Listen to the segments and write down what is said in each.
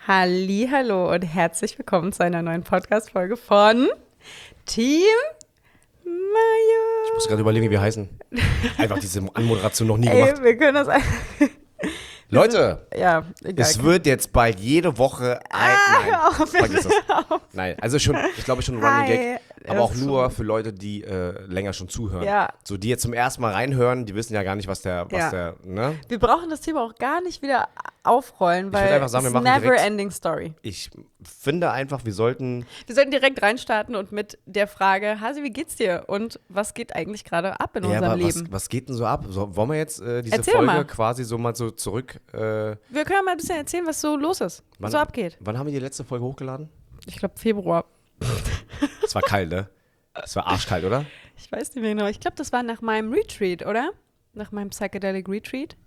Hallihallo und herzlich willkommen zu einer neuen Podcast-Folge von Team Mayo. Ich muss gerade überlegen, wie wir heißen. Einfach diese Anmoderation noch nie Ey, gemacht. wir können das Leute, ja, egal. es wird jetzt bald jede Woche nein, hör auf, vergiss das. Nein, also schon, ich glaube schon ein Running Gag, aber auch das ist nur für Leute, die länger schon zuhören. Ja. So, die jetzt zum ersten Mal reinhören, die wissen ja gar nicht, was der, ne? Wir brauchen das Thema auch gar nicht wieder aufrollen, weil einfach sagen, wir es machen never direkt- ending story. Ich finde einfach, wir sollten, direkt reinstarten und mit der Frage, Hasi, wie geht's dir? Und was geht eigentlich gerade ab in unserem aber Leben? was geht denn so ab? Wollen wir jetzt diese Erzähl Folge mal. quasi so mal so zurück, Wir können mal ein bisschen erzählen, was so los ist, was so abgeht. Wann haben wir die letzte Folge hochgeladen? Ich glaube Februar. Es war kalt, ne? Es war arschkalt, oder? Ich weiß nicht mehr genau. Ich glaube, das war nach meinem Retreat, oder? Nach meinem Psychedelic Retreat.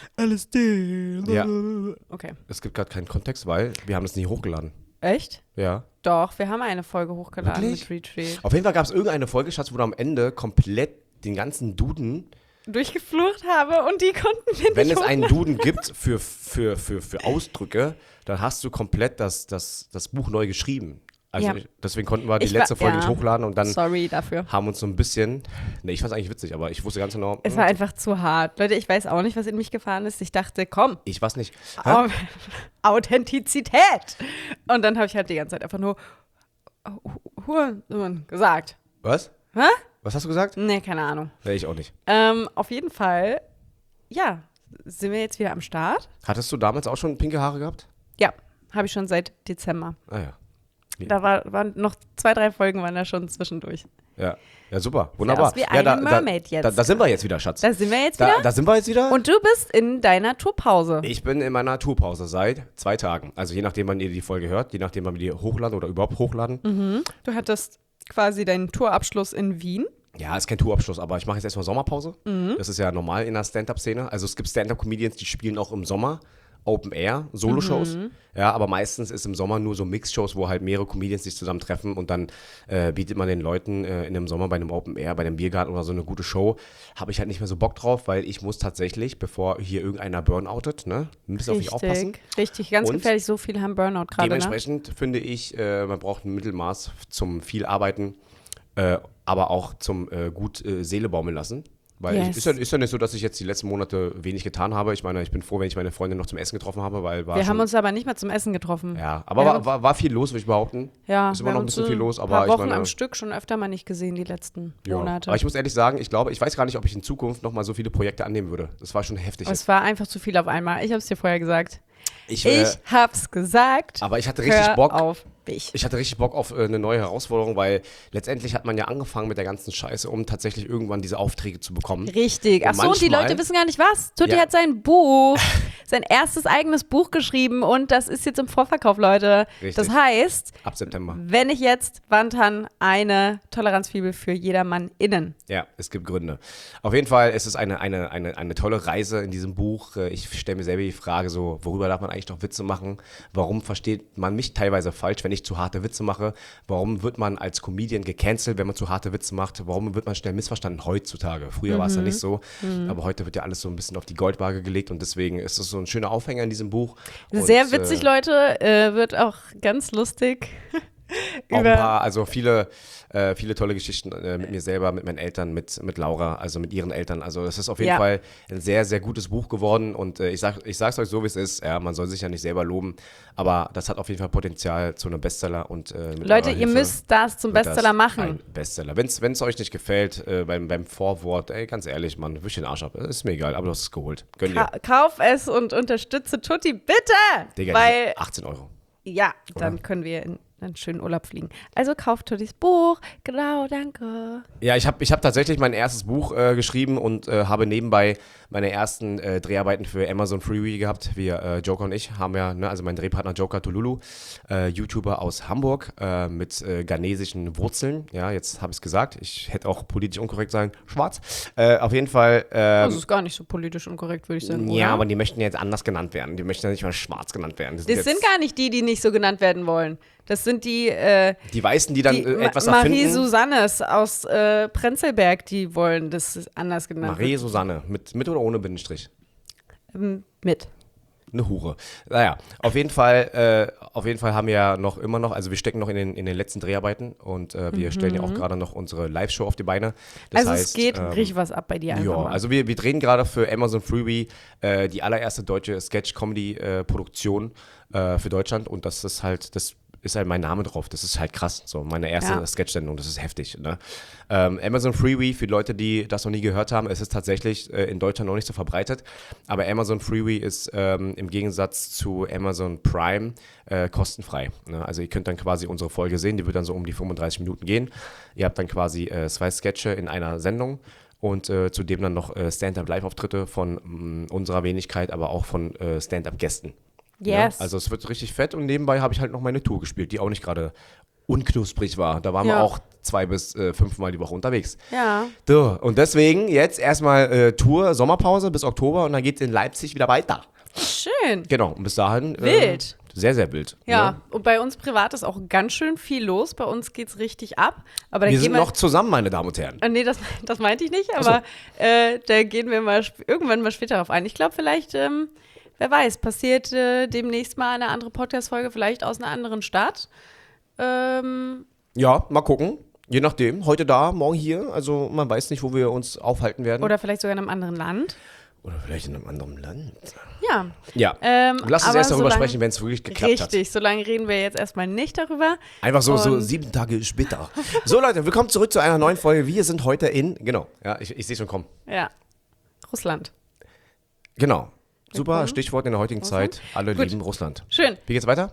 LSD. Ja. Okay. Es gibt gerade keinen Kontext, weil wir haben das nie hochgeladen. Echt? Ja. Doch, wir haben eine Folge hochgeladen Wirklich? mit Retreat. Auf jeden Fall gab es irgendeine Folge, Schatz, wo du am Ende komplett den ganzen Duden, Durchgeflucht habe und die konnten wir wenn nicht es einen hochladen. Duden gibt für Ausdrücke, dann hast du komplett das Buch neu geschrieben. Also Ja. deswegen konnten wir die Ich letzte war- Folge ja. nicht hochladen und dann Sorry dafür. haben uns so ein bisschen, ne, ich fand es eigentlich witzig, aber ich wusste ganz genau, Es war einfach zu hart. Leute, ich weiß auch nicht, was in mich gefahren ist. Ich dachte, komm, ich weiß nicht. Hä? Authentizität. Und dann habe ich halt die ganze Zeit einfach nur Hurensohn gesagt. Was? Hä? Was hast du gesagt? Nee, keine Ahnung. Nee, ich auch nicht. Auf jeden Fall, ja, sind wir jetzt wieder am Start. Hattest du damals auch schon pinke Haare gehabt? Ja, habe ich schon seit Dezember. Ah ja. Da waren noch 2, 3 Folgen waren da schon zwischendurch. Ja, ja, super, wunderbar. aus wie ja, eine Mermaid jetzt. Da sind wir jetzt wieder, Schatz. Da sind wir jetzt wieder. Da sind wir jetzt wieder. Und du bist in deiner Tourpause. Ich bin in meiner Tourpause seit 2 Tagen. Also je nachdem, wann ihr die Folge hört, je nachdem, wann wir die hochladen oder überhaupt hochladen. Du hattest quasi deinen Tourabschluss in Wien. Ja, ist kein Tourabschluss, aber ich mache jetzt erstmal Sommerpause. Das ist ja normal in der Stand-Up-Szene. Also es gibt Stand-Up-Comedians, die spielen auch im Sommer Open Air, Solo-Shows. Ja, aber meistens ist im Sommer nur so Mix-Shows, wo halt mehrere Comedians sich zusammentreffen und dann bietet man den Leuten in dem Sommer bei einem Open Air, bei einem Biergarten oder so eine gute Show. Habe ich halt nicht mehr so Bock drauf, weil ich muss tatsächlich, bevor hier irgendeiner burnoutet, ne, ein bisschen auf mich aufpassen. Richtig, ganz Und gefährlich. So viele haben Burnout gerade, ne? Dementsprechend finde ich, man braucht ein Mittelmaß zum viel Arbeiten, aber auch zum gut Seele baumeln lassen. Weil Yes. ist ja nicht so, dass ich jetzt die letzten Monate wenig getan habe. Ich meine, ich bin froh, wenn ich meine Freundin noch zum Essen getroffen habe, weil Wir haben uns aber nicht mal zum Essen getroffen. ja, aber wir haben war viel los, würde ich behaupten. Ja, Ist wir immer noch haben ein bisschen uns viel los, ein aber paar ich Wochen meine, am Stück schon öfter mal nicht gesehen, die letzten ja. Monate. Aber ich muss ehrlich sagen, ich weiß gar nicht, ob ich in Zukunft noch mal so viele Projekte annehmen würde. Das war schon heftig. Es war einfach zu viel auf einmal. Ich habe es dir vorher gesagt. Ich hab's gesagt. aber ich hatte richtig Hör Bock. auf dich. Ich hatte richtig Bock auf eine neue Herausforderung, weil letztendlich hat man ja angefangen mit der ganzen Scheiße, um tatsächlich irgendwann diese Aufträge zu bekommen. Richtig. Ach so, und die manchmal- Leute wissen gar nicht was. Tutti Ja. hat sein Buch, sein erstes eigenes Buch geschrieben und das ist jetzt im Vorverkauf, Leute. Richtig. Das heißt, Ab September. wenn ich jetzt Wantan eine Toleranzfibel für jedermann innen. Ja, es gibt Gründe. Auf jeden Fall ist es eine tolle Reise in diesem Buch. Ich stelle mir selber die Frage so, worüber darf man eigentlich noch Witze machen? Warum versteht man mich teilweise falsch, wenn ich zu harte Witze mache? Warum wird man als Comedian gecancelt, wenn man zu harte Witze macht? Warum wird man schnell missverstanden heutzutage? Früher war es ja nicht so, aber heute wird ja alles so ein bisschen auf die Goldwaage gelegt und deswegen ist es so ein schöner Aufhänger in diesem Buch. Sehr witzig, Leute. Wird auch ganz lustig. Auch ein paar, also viele tolle Geschichten mit mir selber, mit meinen Eltern, mit Laura, also mit ihren Eltern. Also es ist auf jeden Ja. Fall ein sehr, sehr gutes Buch geworden und ich sag's euch so, wie es ist. Ja, man soll sich ja nicht selber loben, aber das hat auf jeden Fall Potenzial zu einem Bestseller und mit Leute, eurer ihr Hilfe müsst das zum wird das Bestseller machen. Ein Bestseller. Wenn es euch nicht gefällt, beim Vorwort, ey, ganz ehrlich, Mann, wisch den Arsch ab. Ist mir egal, aber du hast es geholt. Gönn dir. Kauf es und unterstütze Tutti, bitte! Digga, Weil, 18 Euro. ja, dann können wir in einen schönen Urlaub fliegen. Also kauft Tuttis Buch. Genau, danke. Ja, ich hab tatsächlich mein erstes Buch geschrieben und habe nebenbei meine ersten Dreharbeiten für Amazon Freevee gehabt. Wir, Joker und ich, haben ja, ne, also mein Drehpartner Joker Tululu, YouTuber aus Hamburg mit ghanesischen Wurzeln. Ja, jetzt habe ich es gesagt. Ich hätte auch politisch unkorrekt sagen, schwarz. Auf jeden Fall. Das ist gar nicht so politisch unkorrekt, würde ich sagen. Ja, oder? aber die möchten ja jetzt anders genannt werden. Die möchten ja nicht mal schwarz genannt werden. Das jetzt sind gar nicht die, die nicht so genannt werden wollen. Das sind die, die Weißen, die dann etwas Marie erfinden. Susannes aus Prenzlberg, die wollen das anders genannt Marie Susanne, mit oder ohne Bindestrich? Mit. Eine Hure. Naja, auf jeden Fall haben wir ja immer noch, also wir stecken noch in den letzten Dreharbeiten und wir stellen ja auch gerade noch unsere Live-Show auf die Beine. Das also heißt, es geht richtig was ab bei dir einfach ja, mal. also wir drehen gerade für Amazon Freebie die allererste deutsche Sketch-Comedy-Produktion für Deutschland und das ist halt mein Name drauf. Das ist halt krass. So, meine erste Sketch-Sendung, das ist heftig. Ne? Amazon Freebie, für Leute, die das noch nie gehört haben, es ist tatsächlich in Deutschland noch nicht so verbreitet. Aber Amazon Freebie ist im Gegensatz zu Amazon Prime kostenfrei. Ne? Also ihr könnt dann quasi unsere Folge sehen, die wird dann so um die 35 Minuten gehen. Ihr habt dann quasi 2 Sketche in einer Sendung. Und zudem dann noch Stand-Up-Live-Auftritte von unserer Wenigkeit, aber auch von Stand-Up-Gästen. Yes. Ja, also es wird richtig fett und nebenbei habe ich halt noch meine Tour gespielt, die auch nicht gerade unknusprig war. Da waren wir auch 2 bis 5 Mal die Woche unterwegs. Ja. So, und deswegen jetzt erstmal Tour, Sommerpause bis Oktober und dann geht es in Leipzig wieder weiter. Schön. Genau, und bis dahin Wild. Sehr, sehr wild. Ja, Ne? und bei uns privat ist auch ganz schön viel los. Bei uns geht's richtig ab. Aber da Wir gehen sind noch zusammen, meine Damen und Herren. Nee, das meinte ich nicht, aber da gehen wir mal irgendwann mal später darauf ein. Ich glaube, vielleicht, wer weiß, passiert demnächst mal eine andere Podcast-Folge, vielleicht aus einer anderen Stadt. Ja, mal gucken. Je nachdem. Heute da, morgen hier. Also man weiß nicht, wo wir uns aufhalten werden. Oder vielleicht sogar in einem anderen Land. Oder vielleicht in einem anderen Land. Ja. Ja. Lass uns erst darüber sprechen, wenn es wirklich geklappt hat. Richtig, solange reden wir jetzt erstmal nicht darüber. Einfach so 7 Tage später. So Leute, willkommen zurück zu einer neuen Folge. Wir sind heute ich sehe schon kommen. Ja, Russland. Genau. Super Stichwort in der heutigen Zeit. Alle Gut. lieben Russland. Schön. Wie geht's weiter?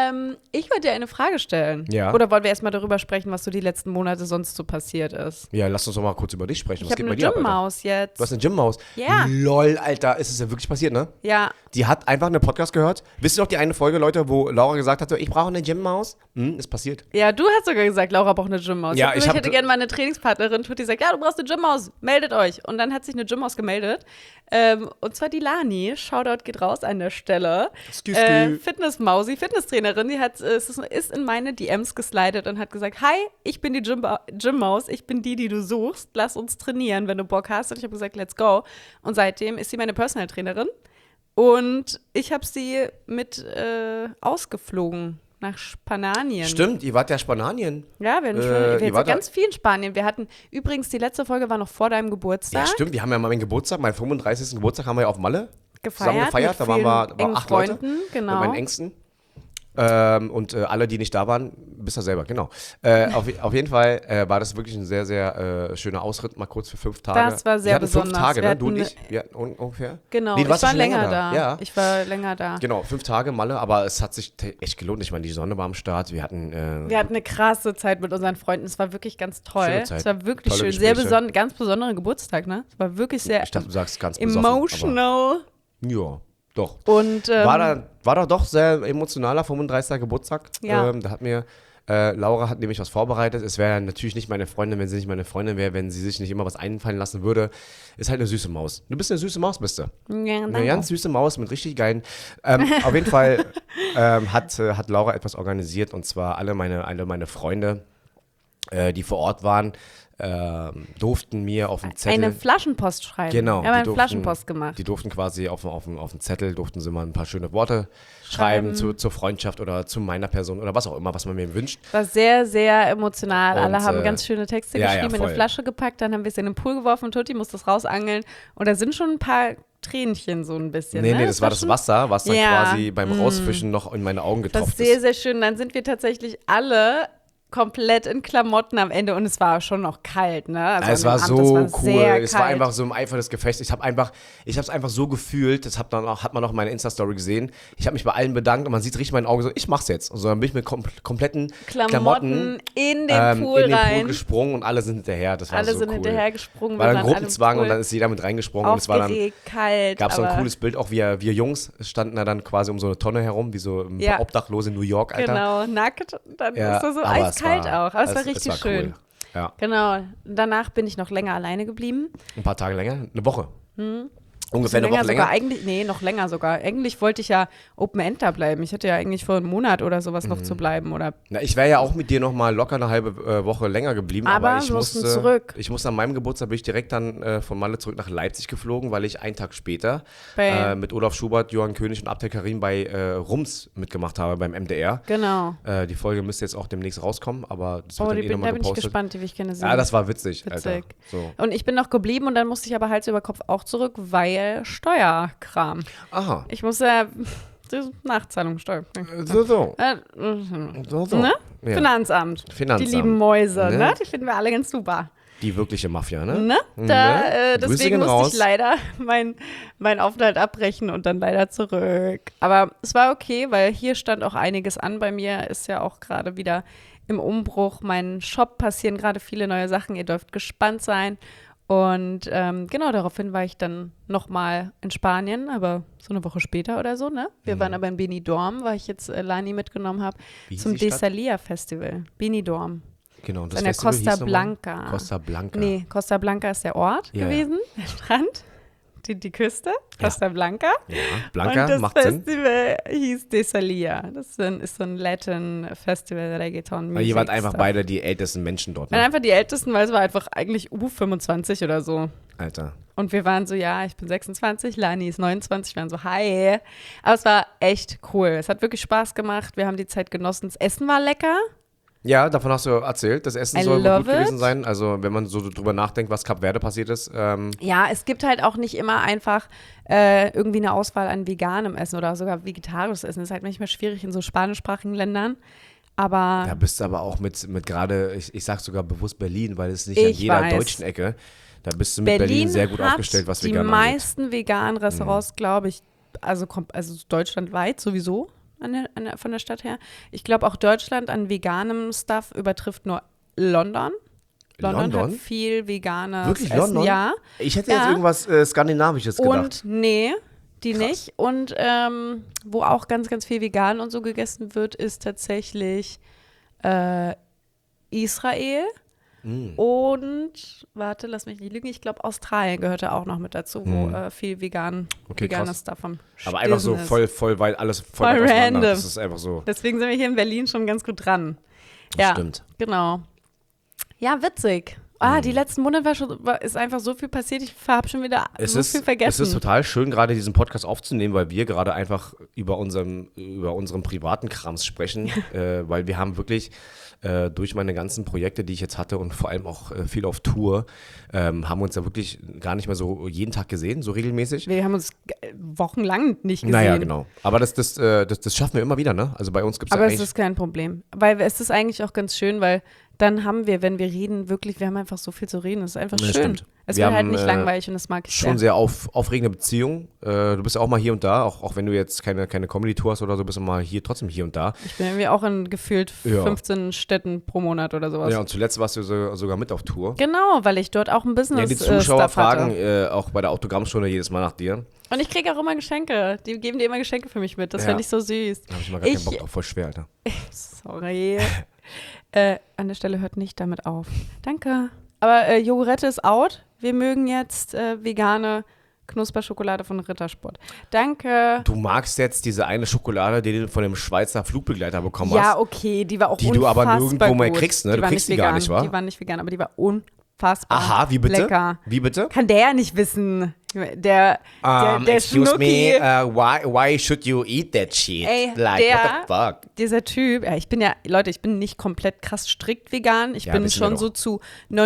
Ich wollte dir eine Frage stellen. Ja. Oder wollen wir erstmal darüber sprechen, was so die letzten Monate sonst so passiert ist? Ja, lass uns doch mal kurz über dich sprechen. Ich Was habe geht eine bei dir ab, Alter? Gymmaus jetzt. Du hast eine Gymmaus? Ja. Lol, Alter, ist es ja wirklich passiert, ne? Ja. Die hat einfach einen Podcast gehört. Wisst ihr noch die eine Folge, Leute, wo Laura gesagt hat, so, ich brauche eine Gymmaus? Ist passiert. Ja, du hast sogar gesagt, Laura braucht eine Gymmaus. Ja, ich hätte gerne mal eine Trainingspartnerin, die gesagt, ja, du brauchst eine Gymmaus, meldet euch. Und dann hat sich eine Gymmaus gemeldet. Und zwar die Lani, Shoutout geht raus an der Stelle. Fitnessmausi, Fitnesstrainerin, die ist in meine DMs geslidet und hat gesagt, hi, ich bin die Gymmaus, ich bin die du suchst, lass uns trainieren, wenn du Bock hast. Und ich habe gesagt, let's go. Und seitdem ist sie meine Personal Trainerin. Und ich habe sie mit ausgeflogen nach Spanien. Stimmt, ihr wart ja Spanien. Ja, wir waren ganz viel in Spanien. Wir hatten, übrigens, die letzte Folge war noch vor deinem Geburtstag. Ja, stimmt, wir haben ja mal meinen Geburtstag, meinen 35. Geburtstag haben wir ja auf Malle zusammen gefeiert. Mit Da waren wir engen 8 Freunden, Leute genau. mit meinen Ängsten. Und alle, die nicht da waren, bist du selber, genau. Auf jeden Fall war das wirklich ein sehr, sehr schöner Ausritt, mal kurz für 5 Tage. Das war sehr besonders. 5 Tage, Wir ne? Du und hatten ich? Wir hatten ungefähr? Genau, Nee, du ich warst war schon länger da. Ja. Ich war länger da. Genau, 5 Tage Malle, aber es hat sich echt gelohnt. Ich meine, die Sonne war am Start. Wir hatten eine krasse Zeit mit unseren Freunden. Es war wirklich ganz toll. Schöne Zeit. Es war wirklich Tolle schön. Sehr Gespräche. ganz besonderer Geburtstag, ne? Es war wirklich sehr ich dachte, du sagst ganz besoffen, emotional. aber, ja, doch. Und War da doch sehr emotionaler 35. Geburtstag. Ja. Da hat mir Laura hat nämlich was vorbereitet. Es wäre natürlich nicht meine Freundin, wenn sie nicht meine Freundin wäre, wenn sie sich nicht immer was einfallen lassen würde. Ist halt eine süße Maus. Du bist eine süße Maus, bist du. ja, Eine ganz süße Maus mit richtig geilen. Auf jeden Fall hat Laura etwas organisiert und zwar alle meine Freunde, die vor Ort waren, durften mir auf dem Zettel eine Flaschenpost schreiben. Genau. Wir haben eine durften, Flaschenpost gemacht. Die durften quasi auf dem Zettel, durften sie mal ein paar schöne Worte schreiben zur Freundschaft oder zu meiner Person oder was auch immer, was man mir wünscht. War sehr, sehr emotional. Und, Alle haben ganz schöne Texte geschrieben, in voll. eine Flasche gepackt, dann haben wir es in den Pool geworfen, Tutti musste es rausangeln und da sind schon ein paar Tränchen so ein bisschen. Nee, das war das Wasser, was dann Ja. quasi beim Rausfischen noch in meine Augen Das getropft ist sehr, ist. sehr schön. Dann sind wir tatsächlich alle komplett in Klamotten am Ende und es war schon noch kalt, ne? Also Es an war dem so Abend, cool. sehr Es war kalt. einfach so im Eifer des Gefechts. Ich habe es einfach so gefühlt. Das hat man auch in meiner Insta-Story gesehen. Ich habe mich bei allen bedankt und man sieht richtig in meinen Augen so, ich mach's jetzt. Und so dann bin ich mit kompletten Klamotten in den Pool in den rein. Pool gesprungen und alle sind hinterher. Das war Alle so sind cool. hinterher gesprungen. War wir dann waren alle im Gruppenzwang Pool. und dann ist jeder mit reingesprungen. Und es war dann Aufgeregt, kalt. gab es so ein aber- cooles Bild, auch wir Jungs standen da dann quasi um so eine Tonne herum, wie so ein Ja. paar Obdachlose in New York, Alter. Genau, nackt. Dann Ja, ist er so aber eiskalt auch. Aber es war richtig war schön. Cool. Ja, Genau. Danach bin ich noch länger alleine geblieben. ein paar Tage länger, eine Woche. Ungefähr eine Woche länger? Noch länger sogar. Eigentlich wollte ich ja Open-End da bleiben. Ich hatte ja eigentlich vor einem Monat oder sowas noch zu bleiben. Oder Na, ich wäre ja auch mit dir noch mal locker eine halbe Woche länger geblieben. Aber ich musste zurück. Ich musste an meinem Geburtstag, bin ich direkt dann von Malle zurück nach Leipzig geflogen, weil ich einen Tag später mit Olaf Schubert, Johann König und Abdel Karim bei Rums mitgemacht habe, beim MDR. Genau. Die Folge müsste jetzt auch demnächst rauskommen, aber das wird da nochmal gepostet. bin ich gespannt, die will ich gerne sehen. Ja, das war witzig. Alter. So. Und ich bin noch geblieben und dann musste ich aber Hals über Kopf auch zurück, weil Steuerkram. Aha. Ich musste Nachzahlung, Steuer. So. Ne? Ja. Finanzamt. Die lieben Mäuse, ne? Die finden wir alle ganz super. Die wirkliche Mafia, ne? Ne? Deswegen musste ich leider mein Aufenthalt abbrechen und dann leider zurück. Aber es war okay, weil hier stand auch einiges an. Bei mir ist ja auch gerade wieder im Umbruch. Mein Shop passieren gerade viele neue Sachen. Ihr dürft gespannt sein. Und genau, daraufhin war ich dann nochmal in Spanien, aber so eine Woche später oder so, ne? Wir waren aber in Benidorm, weil ich jetzt Lani mitgenommen habe, zum Desalia Festival. Benidorm. Genau, das an der Festival Costa Blanca. Costa Blanca. Nee, Costa Blanca ist der Ort gewesen, der Strand, die Küste, Costa Blanca. Ja, Blanca und das macht Sinn. Festival hieß Desalia. Das ist so ein Latin-Festival, Reggaeton-Musik. Ihr wart einfach beide die ältesten Menschen dort, Wir ne? waren einfach die Ältesten, weil es war einfach eigentlich U25 oder so. Alter. Und wir waren so, ja, ich bin 26, Lani ist 29, wir waren so, hi. Aber es war echt cool. Es hat wirklich Spaß gemacht. Wir haben die Zeit genossen. Das Essen war lecker. Ja, davon hast du erzählt. Das Essen soll wohl gut gewesen sein. Also, wenn man so drüber nachdenkt, was Kap Verde passiert ist. Ja, es gibt halt auch nicht immer einfach irgendwie eine Auswahl an veganem Essen oder sogar vegetarisches Essen. Das ist halt manchmal schwierig in so spanischsprachigen Ländern. Aber da bist du aber auch mit gerade, ich sag sogar bewusst Berlin, weil es nicht an jeder deutschen Ecke. Da bist du mit Berlin sehr gut aufgestellt, was vegan angeht. Die meisten veganen Restaurants, glaube ich, also deutschlandweit sowieso. Von der Stadt her. Ich glaube auch Deutschland an veganem Stuff übertrifft nur London. London hat viel veganes Wirklich, Essen. London? Ja. Ich hätte jetzt irgendwas Skandinavisches gedacht. Und nee, die Krass. Nicht. Und wo auch ganz, ganz viel vegan und so gegessen wird, ist tatsächlich Israel. Und, warte, lass mich nicht lügen, ich glaube Australien gehörte auch noch mit dazu, wo viel veganes Stuff am Aber einfach so voll weit, alles voll random. Das ist einfach so. Deswegen sind wir hier in Berlin schon ganz gut dran. Das stimmt. Genau. Ja, witzig. Die letzten Monate ist einfach so viel passiert, ich habe schon wieder viel vergessen. Es ist total schön, gerade diesen Podcast aufzunehmen, weil wir gerade einfach über unseren privaten Krams sprechen, weil wir haben wirklich durch meine ganzen Projekte, die ich jetzt hatte und vor allem auch viel auf Tour, haben wir uns ja wirklich gar nicht mehr so jeden Tag gesehen, so regelmäßig. Wir haben uns wochenlang nicht gesehen. Naja, genau. Aber das schaffen wir immer wieder, ne? Also bei uns gibt es Aber es ist kein Problem. Weil es ist eigentlich auch ganz schön, weil dann haben wir, wenn wir reden, wirklich, wir haben einfach so viel zu reden. Das ist einfach schön. Stimmt. Es wird halt nicht langweilig und das mag ich schon sehr aufregende Beziehung. Du bist ja auch mal hier und da, auch wenn du jetzt keine Comedy-Tour hast oder so, bist du mal trotzdem hier und da. Ich bin irgendwie auch in gefühlt 15 Städten pro Monat oder sowas. Ja, und zuletzt warst du sogar mit auf Tour. Genau, weil ich dort auch ein Business die Zuschauer fragen hatte. Auch bei der Autogrammstunde jedes Mal nach dir. Und ich kriege auch immer Geschenke. Die geben dir immer Geschenke für mich mit. Das finde ich so süß. Da habe ich mal gar keinen Bock drauf, voll schwer, Alter. Sorry. An der Stelle hört nicht damit auf. Danke. Aber Jogurette ist out. Wir mögen jetzt vegane Knusperschokolade von Rittersport. Danke. Du magst jetzt diese eine Schokolade, die du von dem Schweizer Flugbegleiter bekommen hast. Ja, okay, die war auch unfassbar die du aber nirgendwo gut. mehr kriegst, ne? Du kriegst die gar nicht, wa? Die war nicht vegan, aber die war unfassbar Aha, wie bitte? Lecker. Wie bitte? Kann der ja nicht wissen. Der excuse Schnucki. me, why should you eat that shit? Ey, what the fuck? Dieser Typ, ich bin nicht komplett krass strikt vegan. Ich bin schon so zu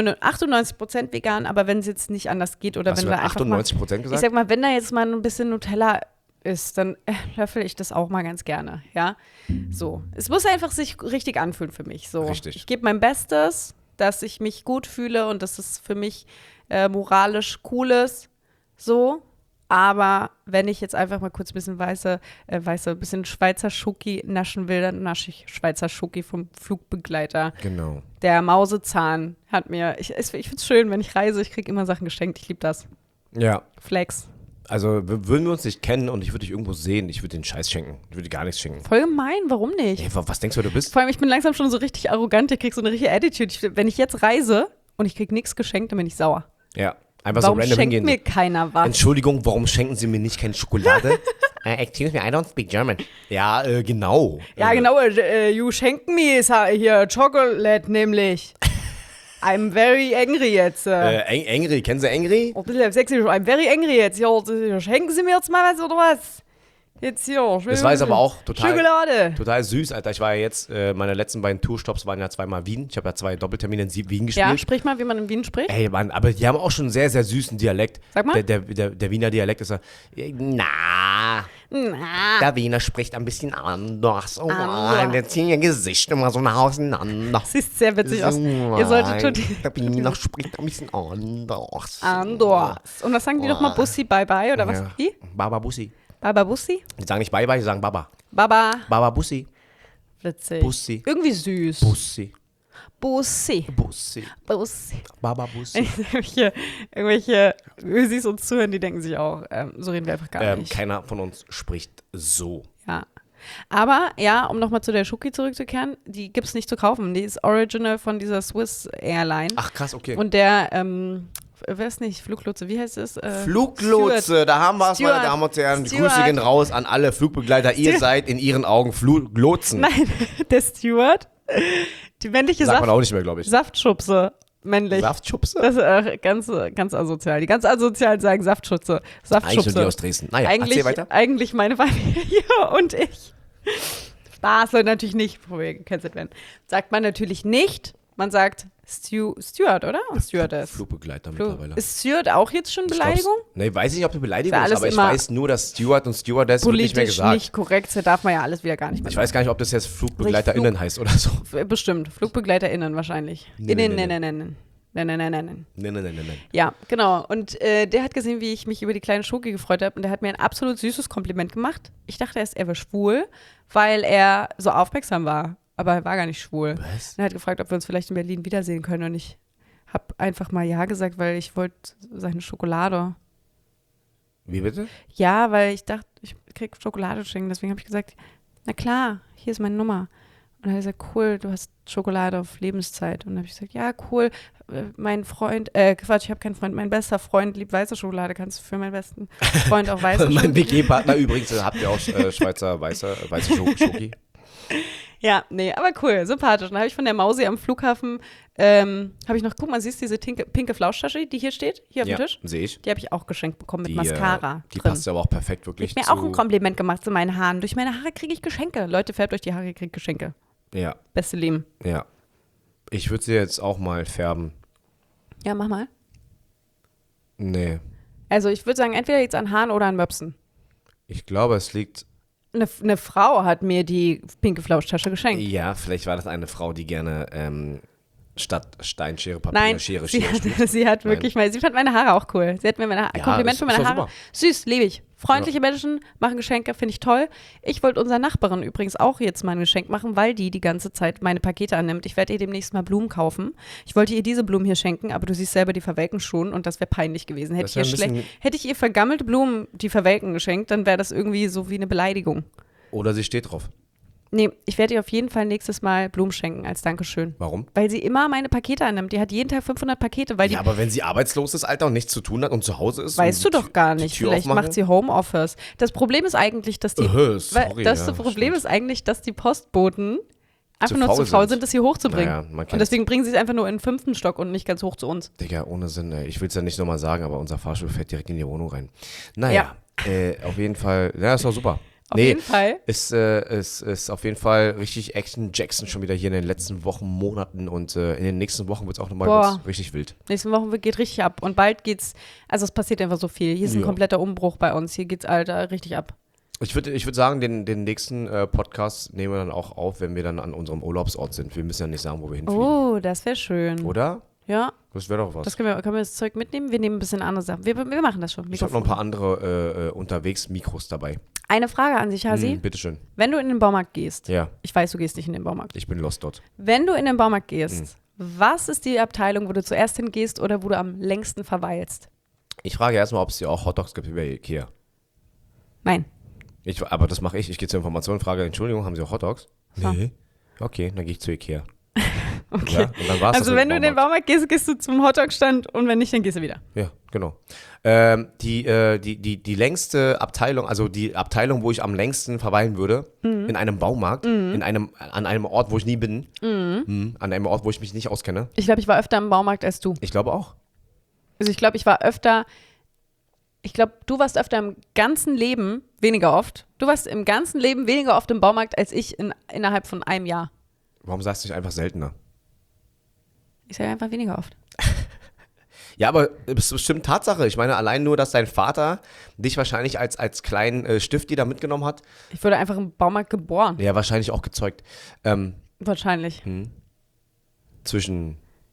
98% vegan, aber wenn es jetzt nicht anders geht oder Hast wenn du da einfach 98% gesagt? Ich sag mal, wenn da jetzt mal ein bisschen Nutella ist, dann löffel ich das auch mal ganz gerne, ja? So. Es muss einfach sich richtig anfühlen für mich. So. Richtig. Ich gebe mein Bestes, dass ich mich gut fühle und dass es für mich moralisch cool ist. So, aber wenn ich jetzt einfach mal kurz ein bisschen ein bisschen Schweizer Schoki naschen will, dann nasche ich Schweizer Schoki vom Flugbegleiter. Genau. Der Mausezahn hat mir, ich finde es schön, wenn ich reise, ich kriege immer Sachen geschenkt, ich liebe das. Ja. Flex. Also würden wir uns nicht kennen und ich würde dich irgendwo sehen, ich würde den Scheiß schenken. Ich würde dir gar nichts schenken. Voll gemein, warum nicht? Ey, was denkst du, wer du bist? Vor allem, ich bin langsam schon so richtig arrogant, ich krieg so eine richtige Attitude. Wenn ich jetzt reise und ich krieg nichts geschenkt, dann bin ich sauer. Ja. Einfach Warum so random schenkt hingehen. mir keiner was? Entschuldigung, warum schenken Sie mir nicht keine Schokolade? Excuse me, I don't speak German. Ja, genau. Ja, genau, you schenken me hier Chocolate nämlich. I'm very angry jetzt. Angry, kennen Sie Angry? Oh, ein bisschen sächsisch, I'm very angry jetzt. Ja, schenken Sie mir jetzt mal was oder was? Jetzt hier. Das war jetzt aber auch Schokolade. total süß, Alter. Ich war ja jetzt, meine letzten beiden Tourstops waren ja zweimal Wien. Ich habe ja 2 Doppeltermine in Wien gespielt. Ja, sprich mal, wie man in Wien spricht. Ey, Mann, aber die haben auch schon einen sehr, sehr süßen Dialekt. Sag mal. Der Wiener Dialekt ist ja, der Wiener spricht ein bisschen anders. Oh, der zieht ihr Gesicht immer so nach auseinander. Sieht sehr witzig aus. Ihr solltet schon Der Wiener spricht ein bisschen anders. Anders. Und was sagen die nochmal? Bussi, bye bye oder was? Ja. Wie? Baba Bussi. Baba Bussi? Die sagen nicht Bye Bye, die sagen Baba. Baba. Baba Bussi. Witzig. Bussi. Irgendwie süß. Bussi. Bussi. Bussi. Bussi. Baba Bussi. Irgendwelche Ösis uns zuhören, die denken sich auch, so reden wir einfach gar nicht. Keiner von uns spricht so. Ja. Aber, ja, um nochmal zu der Schoki zurückzukehren, die gibt es nicht zu kaufen. Die ist original von dieser Swiss Airline. Ach krass, okay. Und der, wer ist nicht, Fluglotse, wie heißt es? Fluglotse, Stuart. da haben wir es, meine Stuart. Damen und Herren. Die Stuart. Grüße gehen raus an alle Flugbegleiter. Ihr seid in ihren Augen Fluglotsen. Nein, der Steward, die männliche Sagt man auch nicht mehr, glaube ich. Saftschubse, männlich. Saftschubse? Das ist ganz asozial. Die ganz asozialen sagen Saftschubse. Eigentlich nur die aus Dresden. Naja, erzähl weiter. Eigentlich meine Familie und ich. Spaß soll natürlich nicht gecancelt werden. Sagt man natürlich nicht. Man sagt Steward, oder? Stewardess. Flugbegleiter mittlerweile. Ist Steward auch jetzt schon Beleidigung? Nee, weiß ich nicht, ob eine Beleidigung Ist ja ist, aber ich weiß nur, dass Steward und Stewardess wird nicht mehr Politisch gesagt. nicht korrekt, da darf man ja alles wieder gar nicht mehr Ich weiß gar nicht, ob das jetzt FlugbegleiterInnen heißt oder so. Bestimmt. FlugbegleiterInnen wahrscheinlich. Nee. Nein. Ja, genau. Und der hat gesehen, wie ich mich über die kleine Schoki gefreut habe und der hat mir ein absolut süßes Kompliment gemacht. Ich dachte erst, er wäre schwul, weil er so aufmerksam war. Aber er war gar nicht schwul. Was? Und er hat gefragt, ob wir uns vielleicht in Berlin wiedersehen können und ich habe einfach mal ja gesagt, weil ich wollte seine Schokolade. Wie bitte? Ja, weil ich dachte, ich krieg Schokolade schenken. Deswegen habe ich gesagt, na klar, hier ist meine Nummer. Und dann hat er gesagt, cool, du hast Schokolade auf Lebenszeit. Und dann habe ich gesagt, ja, cool, mein Freund, Quatsch, ich habe keinen Freund, mein bester Freund liebt weiße Schokolade. Kannst du für meinen besten Freund auch weiße Schokolade? Mein WG-Partner übrigens, habt ihr auch Schweizer weiße Schoki? Ja, nee, aber cool, sympathisch. Dann habe ich von der Mausi am Flughafen, habe ich noch, guck mal, siehst du diese pinke Flauschtasche, die hier steht, hier auf dem Tisch? Sehe ich. Die habe ich auch geschenkt bekommen mit Mascara Die drin. passt aber auch perfekt wirklich Ich habe mir auch ein Kompliment gemacht zu meinen Haaren. Durch meine Haare kriege ich Geschenke. Leute, färbt euch die Haare, ihr kriegt Geschenke. Ja, Beste Leben. ja. Ich würde sie jetzt auch mal färben. Ja, mach mal. Nee. Also ich würde sagen, entweder jetzt an Haaren oder an Möpsen. Ich glaube, es liegt. Eine Frau hat mir die pinke Flauschtasche geschenkt. Ja, vielleicht war das eine Frau, die gerne statt Steinschere, Papier, Nein, Schere sie spielt. hat wirklich mal, sie fand meine Haare auch cool. Sie hat mir Kompliment ist- für meine ist doch Haare. super. Süß, liebe ich. Freundliche Menschen machen Geschenke, finde ich toll. Ich wollte unserer Nachbarin übrigens auch jetzt mal ein Geschenk machen, weil die ganze Zeit meine Pakete annimmt. Ich werde ihr demnächst mal Blumen kaufen. Ich wollte ihr diese Blumen hier schenken, aber du siehst selber, die verwelken schon und das wäre peinlich gewesen. Das wär ein bisschen- Hätte ich ihr vergammelte Blumen, die verwelken, geschenkt, dann wäre das irgendwie so wie eine Beleidigung. Oder sie steht drauf. Nee, ich werde ihr auf jeden Fall nächstes Mal Blumen schenken als Dankeschön. Warum? Weil sie immer meine Pakete annimmt. Die hat jeden Tag 500 Pakete, weil die Ja, aber wenn sie arbeitslos ist, Alter, und nichts zu tun hat und zu Hause ist. weißt du und doch gar die nicht. Tür Vielleicht aufmachen? macht sie Homeoffice. Das Problem ist eigentlich, dass die Sorry, das ja, Problem stimmt. ist eigentlich, dass die Postboten einfach Zu nur zu faul faul sind. sind, das hier hochzubringen. Naja, man und kennt's. deswegen bringen sie es einfach nur in den 5. Stock und nicht ganz hoch zu uns. Digga, ohne Sinn, ey. Ich will es ja nicht nochmal sagen, aber unser Fahrstuhl fährt direkt in die Wohnung rein. Naja, auf jeden Fall, ja, ist doch super. Auf jeden Fall. Ist auf jeden Fall richtig Action Jackson schon wieder hier in den letzten Wochen, Monaten und in den nächsten Wochen wird es auch nochmal richtig wild. Nächste Woche geht richtig ab. Und bald geht's, also es passiert einfach so viel. Hier ist ein Ja. kompletter Umbruch bei uns. Hier geht's, Alter, richtig ab. Ich würd sagen, den nächsten Podcast nehmen wir dann auch auf, wenn wir dann an unserem Urlaubsort sind. Wir müssen ja nicht sagen, wo wir hinfliegen. Oh, das wäre schön. Oder? Ja, Das wäre doch was. das können wir das Zeug mitnehmen? Wir nehmen ein bisschen andere Sachen. Wir machen das schon. Ich habe noch ein paar andere unterwegs Mikros dabei. Eine Frage an sich, Hasi. Bitteschön. Wenn du in den Baumarkt gehst, Ja, ich weiß, du gehst nicht in den Baumarkt. ich bin lost dort. Wenn du in den Baumarkt gehst, was ist die Abteilung, wo du zuerst hingehst oder wo du am längsten verweilst? Ich frage erstmal, ob es hier auch Hotdogs gibt wie bei Ikea. Nein. Aber das mache ich. Ich gehe zur Information und frage, Entschuldigung, haben Sie auch Hotdogs? So. Nee. Okay, dann gehe ich zu Ikea. Okay. Ja, und dann war's also das wenn du in den Baumarkt gehst, gehst du zum Hotdog-Stand und wenn nicht, dann gehst du wieder. Ja, genau. Die längste Abteilung, also die Abteilung, wo ich am längsten verweilen würde, in einem Baumarkt, an einem Ort, wo ich nie bin, an einem Ort, wo ich mich nicht auskenne. Ich glaube, ich war öfter im Baumarkt als du. Ich glaube auch. Also ich glaube, du warst öfter im ganzen Leben weniger oft. Du warst im ganzen Leben weniger oft im Baumarkt als ich innerhalb von einem Jahr. Warum sagst du nicht einfach seltener? Ich sage einfach weniger oft. Ja, aber das ist bestimmt Tatsache. Ich meine, allein nur, dass dein Vater dich wahrscheinlich als kleinen Stifti da mitgenommen hat. Ich wurde einfach im Baumarkt geboren. Ja, wahrscheinlich auch gezeugt. Wahrscheinlich. Zwischen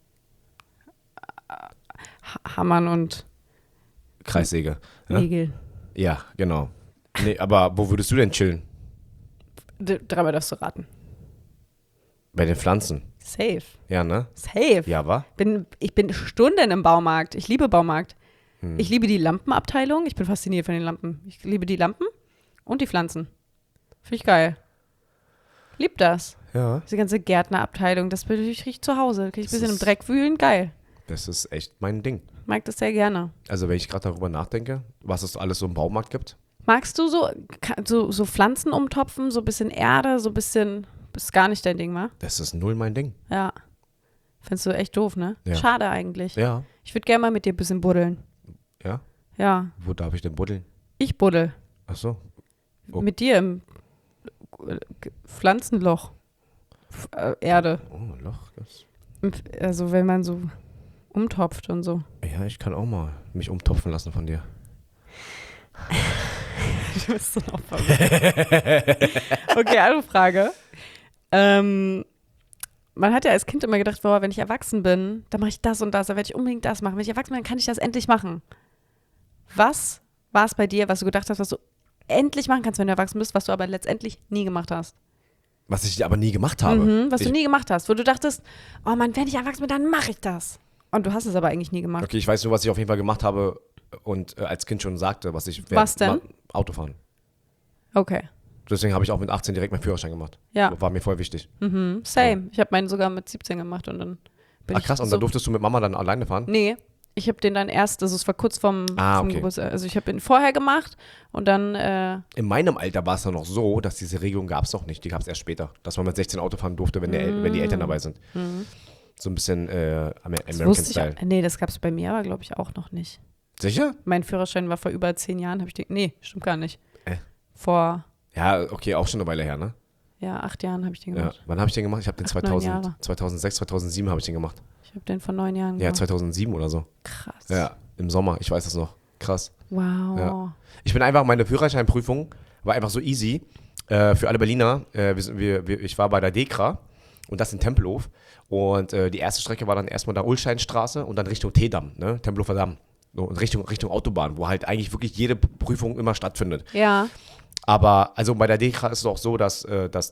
Hammern und Kreissäge. Ne? Nägel. Ja, genau. Nee, aber wo würdest du denn chillen? Dreimal darfst du raten. Bei den Pflanzen. Safe. Ja, ne? Safe. Ja, wa? Ich bin Stunden im Baumarkt. Ich liebe Baumarkt. Ich liebe die Lampenabteilung. Ich bin fasziniert von den Lampen. Ich liebe die Lampen und die Pflanzen. Finde ich geil. Lieb das. Ja. Diese ganze Gärtnerabteilung, das bin ich richtig zu Hause. Kann ich ein bisschen im Dreck wühlen? Geil. Das ist echt mein Ding. Mag das sehr gerne. Also wenn ich gerade darüber nachdenke, was es alles so im Baumarkt gibt. Magst du so Pflanzen umtopfen, so ein bisschen Erde, so ein bisschen, ist gar nicht dein Ding, wa? Das ist null mein Ding. Ja. Findest du echt doof, ne? Ja. Schade eigentlich. Ja. Ich würde gerne mal mit dir ein bisschen buddeln. Ja? Ja. Wo darf ich denn buddeln? Ich buddel. Ach so. Oh. Mit dir im Pflanzenloch. Erde. Oh, Loch. Also wenn man so umtopft und so. Ja, ich kann auch mal mich umtopfen lassen von dir. Du bist so ein Opfer. Okay, andere Frage. Man hat ja als Kind immer gedacht, boah, wenn ich erwachsen bin, dann mache ich das und das, dann werde ich unbedingt das machen. Wenn ich erwachsen bin, dann kann ich das endlich machen. Was war es bei dir, was du gedacht hast, was du endlich machen kannst, wenn du erwachsen bist, was du aber letztendlich nie gemacht hast? Was ich aber nie gemacht habe. Was du nie gemacht hast, wo du dachtest, oh Mann, wenn ich erwachsen bin, dann mache ich das. Und du hast es aber eigentlich nie gemacht. Okay, ich weiß nur, was ich auf jeden Fall gemacht habe und als Kind schon sagte, was ich... Was denn? Autofahren. Okay. Deswegen habe ich auch mit 18 direkt meinen Führerschein gemacht. Ja. War mir voll wichtig. Same. Ja. Ich habe meinen sogar mit 17 gemacht und dann bin Ach krass, und dann durftest du mit Mama dann alleine fahren? Nee, ich habe den dann erst, also es war kurz vom okay. Geburtstag, also ich habe ihn vorher gemacht und dann In meinem Alter war es dann noch so, dass diese Regelung gab es noch nicht, die gab es erst später. Dass man mit 16 Auto fahren durfte, wenn die Eltern dabei sind. So ein bisschen American-Style. Nee, das gab es bei mir aber, glaube ich, auch noch nicht. Sicher? Mein Führerschein war vor über 10 Jahren, habe ich den, nee, stimmt gar nicht. Vor, Ja, okay, auch schon eine Weile her, ne? ja, 8 Jahren habe ich den Ja. gemacht. Wann habe ich den gemacht? Ich habe den 9 Jahre. 2006, 2007 habe ich den gemacht. Ich habe den vor 9 Jahren Ja, gemacht. 2007 oder so. Krass. Ja, im Sommer, ich weiß das noch. Krass. Wow. Ja. Ich bin einfach, meine Führerscheinprüfung war einfach so easy. Für alle Berliner, ich war bei der DEKRA und das in Tempelhof. Und die erste Strecke war dann erstmal da Ulsteinstraße und dann Richtung Teedamm, ne? Tempelhofer Damm. So, Richtung Autobahn, wo halt eigentlich wirklich jede Prüfung immer stattfindet. Ja. Aber also bei der DEKRA ist es auch so, dass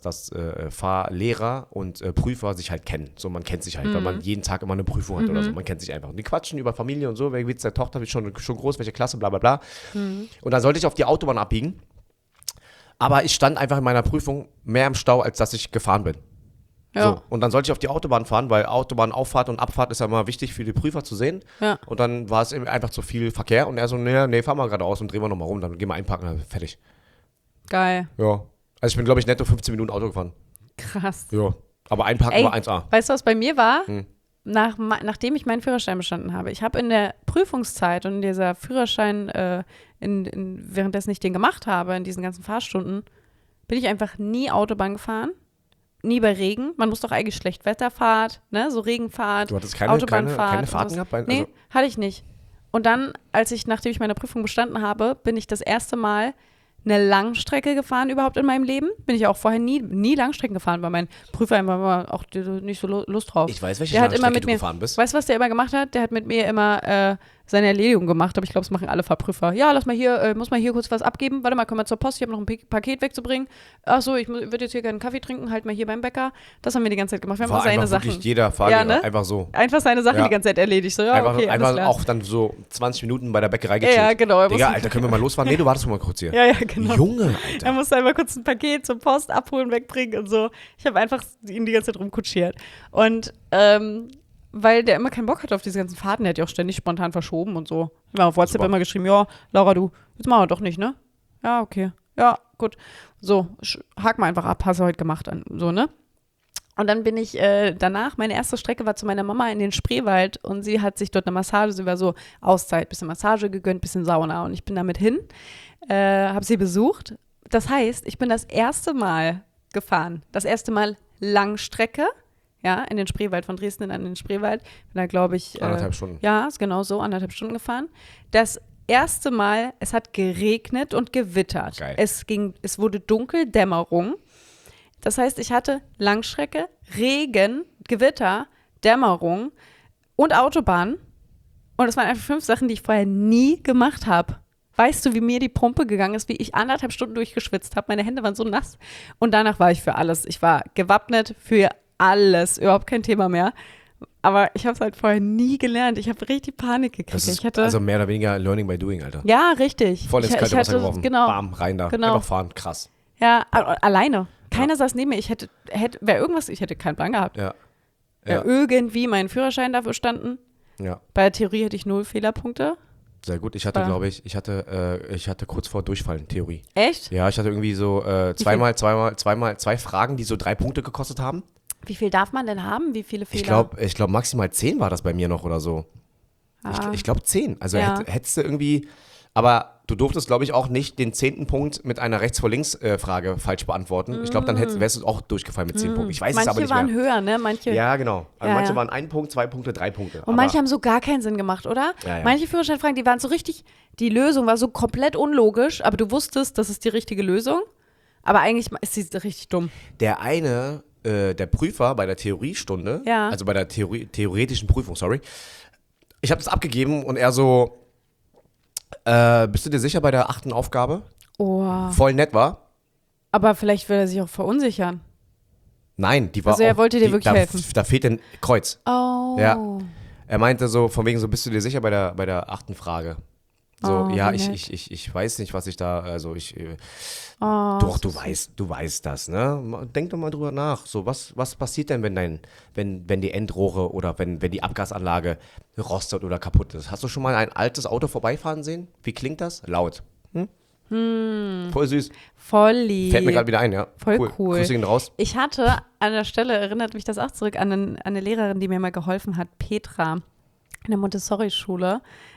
Fahrlehrer und Prüfer sich halt kennen. So, man kennt sich halt, weil man jeden Tag immer eine Prüfung hat oder so. Man kennt sich einfach. Und die quatschen über Familie und so, wer geht's der Tochter, wird schon groß, welche Klasse, bla bla bla. Und dann sollte ich auf die Autobahn abbiegen. Aber ich stand einfach in meiner Prüfung mehr im Stau, als dass ich gefahren bin. Ja. So, und dann sollte ich auf die Autobahn fahren, weil Autobahnauffahrt und Abfahrt ist ja immer wichtig für die Prüfer zu sehen. Ja. Und dann war es eben einfach zu viel Verkehr und er so, nee, fahr mal geradeaus und drehen wir nochmal rum, dann gehen wir einparken, fertig. Geil. Ja. Also ich bin, glaube ich, netto 15 Minuten Auto gefahren. Krass. Ja. Aber einparken war 1A. Weißt du, was bei mir war? Nachdem ich meinen Führerschein bestanden habe. Ich habe in der Prüfungszeit und in dieser Führerschein, währenddessen ich den gemacht habe, in diesen ganzen Fahrstunden, bin ich einfach nie Autobahn gefahren. Nie bei Regen. Man muss doch eigentlich Schlechtwetterfahrt, ne? So Regenfahrt, Du hattest Autobahnfahrt. keine Fahrten gehabt? Nee, hatte ich nicht. Und dann, nachdem ich meine Prüfung bestanden habe, bin ich das erste Mal eine Langstrecke gefahren überhaupt in meinem Leben. Bin ich auch vorher nie Langstrecken gefahren, weil mein Prüfer immer auch nicht so Lust drauf. Ich weiß, welche der hat Langstrecke immer mit du mir gefahren bist. Weißt du, was der immer gemacht hat? Der hat mit mir immer seine Erledigung gemacht, aber ich glaube, es machen alle Fahrprüfer. Ja, muss mal hier kurz was abgeben. Warte mal, komm mal zur Post, ich habe noch ein Paket wegzubringen. Ach so, ich würde jetzt hier gerne einen Kaffee trinken, halt mal hier beim Bäcker. Das haben wir die ganze Zeit gemacht. Wir haben War seine einfach Sachen. wirklich jeder Fahrlehrer, ne? einfach so. Einfach seine Sachen die ganze Zeit erledigt. So, ja, einfach okay, einfach klar. auch dann so 20 Minuten bei der Bäckerei gechillt. Ja, genau. Digga, Alter, können wir mal losfahren? Nee, du wartest mal kurz hier. Ja, genau. Junge, Alter. Er musste einmal kurz ein Paket zur Post abholen, wegbringen und so. Ich habe einfach ihn die ganze Zeit rumkutschiert. Und weil der immer keinen Bock hatte auf diese ganzen Fahrten, der hat ja auch ständig spontan verschoben und so. Ich habe auf WhatsApp immer geschrieben, ja, Laura, du, jetzt machen wir doch nicht, ne? Ja, okay. Ja, gut. So, hak mal einfach ab, hast du heute gemacht. So, ne? Und dann bin ich danach, meine erste Strecke war zu meiner Mama in den Spreewald und sie hat sich dort eine Massage, sie war so Auszeit, bisschen Massage gegönnt, bisschen Sauna und ich bin damit hin, habe sie besucht. Das heißt, ich bin das erste Mal gefahren, das erste Mal Langstrecke, ja, in den Spreewald, von Dresden an den Spreewald. Bin da, glaube ich, 1,5 Stunden. Ja, ist genau so, 1,5 Stunden gefahren. Das erste Mal, es hat geregnet und gewittert. Geil. Es wurde dunkel, Dämmerung. Das heißt, ich hatte Langstrecke, Regen, Gewitter, Dämmerung und Autobahn. Und das waren einfach 5 Sachen, die ich vorher nie gemacht habe. Weißt du, wie mir die Pumpe gegangen ist, wie ich 1,5 Stunden durchgeschwitzt habe? Meine Hände waren so nass. Und danach war ich für alles. Ich war gewappnet für alles. Überhaupt kein Thema mehr. Aber ich habe es halt vorher nie gelernt. Ich habe richtig Panik gekriegt. Das ist also mehr oder weniger Learning by Doing, Alter. Ja, richtig. Voll ins kalte Wasser geworfen. Genau. Bam, rein da. Genau. Einfach fahren, krass. Ja, alleine. Keiner saß neben mir. Ich hätte keinen Plan gehabt. Ja. Wäre irgendwie mein Führerschein dafür bestanden. Ja. Bei der Theorie hätte ich 0 Fehlerpunkte. Sehr gut. Ich hatte, glaube ich, ich hatte kurz vor Durchfallen Theorie. Echt? Ja, ich hatte irgendwie so zwei Fragen, die so 3 Punkte gekostet haben. Wie viel darf man denn haben? Wie viele Fehler? Ich glaube maximal 10 war das bei mir noch oder so. Ich glaube 10. Also hättest du irgendwie, aber du durftest, glaube ich, auch nicht den 10. Punkt mit einer Rechts-vor-Links-Frage falsch beantworten. Ich glaube, dann wärst du auch durchgefallen mit 10 Punkten. Ich weiß es aber nicht mehr. Manche waren höher, ne? Manche. Ja, genau. Also manche waren 1 Punkt, 2 Punkte, 3 Punkte. Und manche haben so gar keinen Sinn gemacht, oder? Ja. Manche Führerscheinfragen, die waren so richtig, die Lösung war so komplett unlogisch, aber du wusstest, das ist die richtige Lösung. Aber eigentlich ist sie richtig dumm. Der Prüfer bei der Theoriestunde, also bei der theoretischen Prüfung, ich habe das abgegeben und er so, bist du dir sicher bei der 8. Aufgabe? Oh. Voll nett war. Aber vielleicht will er sich auch verunsichern. Nein, die war also er wollte dir wirklich helfen. Da fehlt ein Kreuz. Oh. Ja. Er meinte so, von wegen so, bist du dir sicher bei der 8. Frage? So, ja, ich weiß nicht, was ich da, also doch, du weißt das, ne? Denk doch mal drüber nach. So, was passiert denn, wenn die Endrohre oder wenn die Abgasanlage rostet oder kaputt ist? Hast du schon mal ein altes Auto vorbeifahren sehen? Wie klingt das? Laut. Voll süß. Voll lieb. Fällt mir gerade wieder ein, ja. Voll cool. Grüße ihn raus. Ich hatte an der Stelle, erinnert mich das auch zurück, an eine Lehrerin, die mir mal geholfen hat, Petra, in der Montessori-Schule.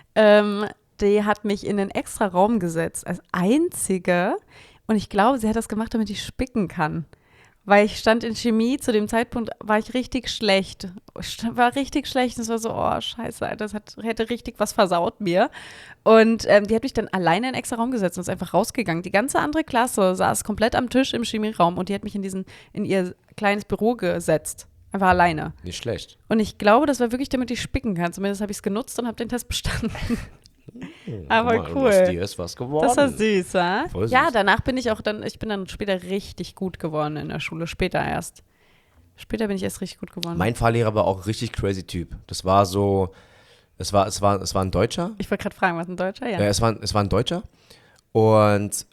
Die hat mich in einen extra Raum gesetzt, als einzige. Und ich glaube, sie hat das gemacht, damit ich spicken kann. Weil ich stand in Chemie, zu dem Zeitpunkt war ich richtig schlecht. War richtig schlecht. Und es war so, oh, scheiße, das hätte richtig was versaut mir. Und die hat mich dann alleine in einen extra Raum gesetzt und ist einfach rausgegangen. Die ganze andere Klasse saß komplett am Tisch im Chemieraum und die hat mich in ihr kleines Büro gesetzt. Einfach alleine. Nicht schlecht. Und ich glaube, das war wirklich, damit ich spicken kann. Zumindest habe ich es genutzt und habe den Test bestanden. Aber cool. Aus dir ist was geworden. Das war süß, wa? Voll süß. Ja, danach bin ich dann später richtig gut geworden in der Schule. Später bin ich erst richtig gut geworden. Mein Fahrlehrer war auch ein richtig crazy Typ. Das war so, es war ein Deutscher. Ich wollte gerade fragen, was ein Deutscher? Ja. Es war ein Deutscher. Und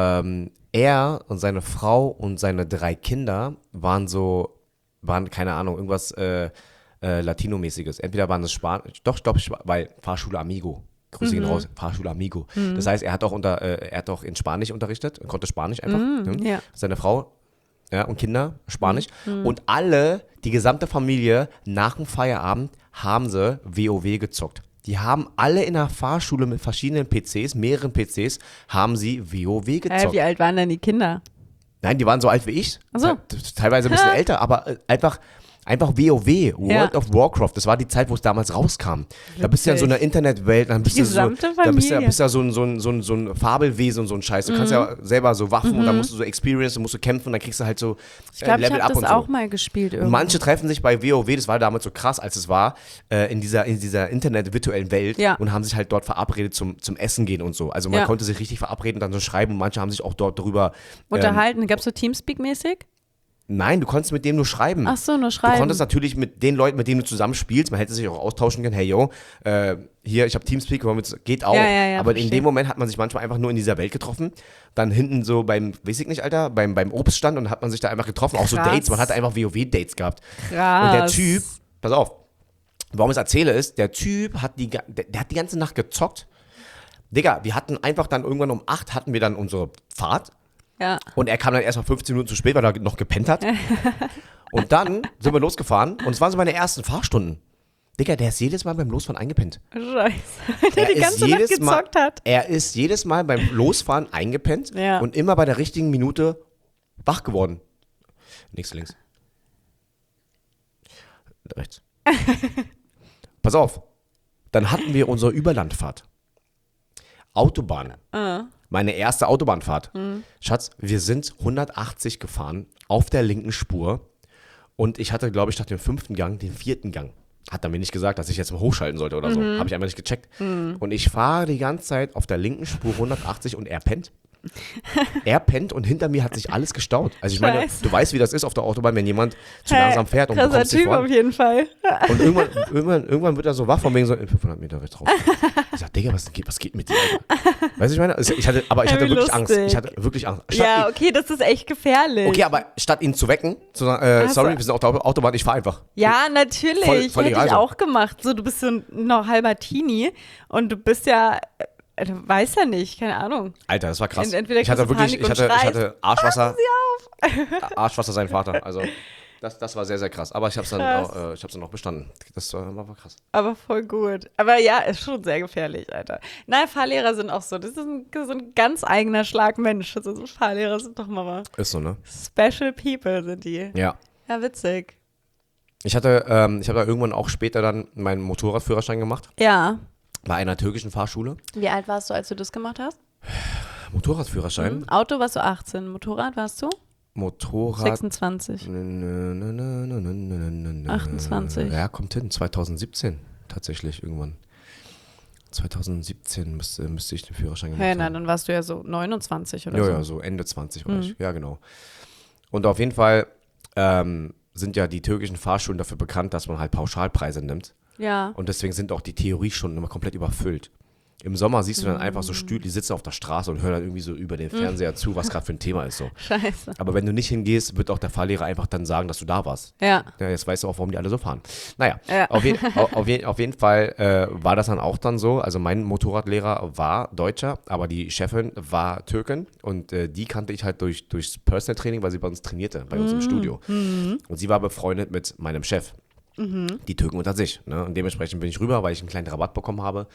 er und seine Frau und seine 3 Kinder waren keine Ahnung, irgendwas Latino-mäßiges. Entweder waren es Spanisch, weil Fahrschule Amigo. Grüße ihn raus, Fahrschule Amigo. Das heißt, er hat auch in Spanisch unterrichtet, konnte Spanisch einfach. Ja. Seine Frau und Kinder, Spanisch. Und die gesamte Familie, nach dem Feierabend, haben sie WoW gezockt. Die haben alle in der Fahrschule mit verschiedenen PCs, mehreren PCs, haben sie WoW gezockt. Wie alt waren denn die Kinder? Nein, die waren so alt wie ich. Ach so. Teilweise ein bisschen älter, aber einfach Einfach WoW, World of Warcraft. Das war die Zeit, wo es damals rauskam. Da bist du ja in so einer Internetwelt, dann bist du so, da bist du ja so ein Fabelwesen und so ein Scheiß. Du kannst ja selber so Waffen und dann musst du so Experience, dann musst du kämpfen und dann kriegst du halt so ich glaub, Level ich up das und so. auch mal gespielt irgendwo. Manche treffen sich bei WoW, das war damals so krass, als es war, in dieser Internet-virtuellen Welt und haben sich halt dort verabredet zum Essen gehen und so. Also man konnte sich richtig verabreden und dann so schreiben und manche haben sich auch dort darüber unterhalten. Gab es so Teamspeak-mäßig? Nein, du konntest mit dem nur schreiben. Ach so, nur schreiben. Du konntest natürlich mit den Leuten, mit denen du zusammen spielst, man hätte sich auch austauschen können, hey yo, hier, ich habe Teamspeak, geht auch. Ja, aber in dem Moment hat man sich manchmal einfach nur in dieser Welt getroffen. Dann hinten so beim, weiß ich nicht, Alter, beim Obststand und hat man sich da einfach getroffen. Auch so Dates, man hat einfach WoW-Dates gehabt. Krass. Und der Typ, pass auf, warum ich es erzähle ist, der Typ hat die ganze Nacht gezockt. Digga, wir hatten einfach dann irgendwann um 8 hatten wir dann unsere Fahrt. Ja. Und er kam dann erstmal 15 Minuten zu spät, weil er noch gepennt hat. Und dann sind wir losgefahren und es waren so meine ersten Fahrstunden. Digga, der ist jedes Mal beim Losfahren eingepennt. Scheiße. Der die ganze Nacht gezockt hat. Er ist jedes Mal beim Losfahren eingepennt und immer bei der richtigen Minute wach geworden. Nächste links. Rechts. Pass auf. Dann hatten wir unsere Überlandfahrt. Autobahn. Meine erste Autobahnfahrt. Schatz, wir sind 180 gefahren auf der linken Spur und ich hatte, glaube ich, nach dem 5. Gang den 4. Gang. Hat er mir nicht gesagt, dass ich jetzt mal hochschalten sollte oder so. Habe ich einfach nicht gecheckt. Und ich fahre die ganze Zeit auf der linken Spur 180 und er pennt. Er pennt und hinter mir hat sich alles gestaut. Also ich meine, du weißt, wie das ist auf der Autobahn, wenn jemand zu langsam fährt und du kommst nicht voran. Typ auf jeden Fall. Und irgendwann wird er so wach von wegen so in 500 Meter rechts raus. Ich sag, Digga, was geht mit dir? Weißt du, ich meine? Ich hatte wirklich Angst. Ich hatte wirklich Angst. Ja, okay, das ist echt gefährlich. Okay, aber statt ihn zu wecken, zu sagen, sorry, wir sind auf der Autobahn, ich fahre einfach. Ja, natürlich. Voll hätte ich auch gemacht. So, du bist so noch halber Teenie und du bist ja, du weißt ja nicht, keine Ahnung. Alter, das war krass. Entweder ich hatte Arschwasser. Sie auf. Arschwasser sein Vater. Also das war sehr, sehr krass. Aber ich hab's dann auch bestanden. Das war krass. Aber voll gut. Aber ja, ist schon sehr gefährlich, Alter. Nein, Fahrlehrer sind auch so. Das ist so ein ganz eigener Schlag Mensch. Also so Fahrlehrer sind doch mal Ist so, ne? Special People sind die. Ja. Ja, witzig. Ich habe da irgendwann auch später dann meinen Motorradführerschein gemacht. Ja. Bei einer türkischen Fahrschule. Wie alt warst du, als du das gemacht hast? Motorradführerschein. Auto warst du 18. Motorrad warst du? Motorrad. 26. 28. Ja, kommt hin. 2017 tatsächlich irgendwann. 2017 müsste ich den Führerschein gemacht haben. Ja, dann warst du ja so 29 oder so. Ja, so Ende 20 war ich. Ja, genau. Und auf jeden Fall sind ja die türkischen Fahrschulen dafür bekannt, dass man halt Pauschalpreise nimmt. Ja. Und deswegen sind auch die Theoriestunden immer komplett überfüllt. Im Sommer siehst du dann einfach so Stühle, die sitzen auf der Straße und hören dann irgendwie so über den Fernseher zu, was gerade für ein Thema ist. So. Scheiße. Aber wenn du nicht hingehst, wird auch der Fahrlehrer einfach dann sagen, dass du da warst. Ja. Ja, jetzt weißt du auch, warum die alle so fahren. Naja, Ja. auf jeden Fall war das dann auch dann so. Also mein Motorradlehrer war Deutscher, aber die Chefin war Türkin und die kannte ich halt durchs Personal Training, weil sie bei uns trainierte, bei uns im Studio. Und sie war befreundet mit meinem Chef. Die Türken unter sich. Ne? Und dementsprechend bin ich rüber, weil ich einen kleinen Rabatt bekommen habe.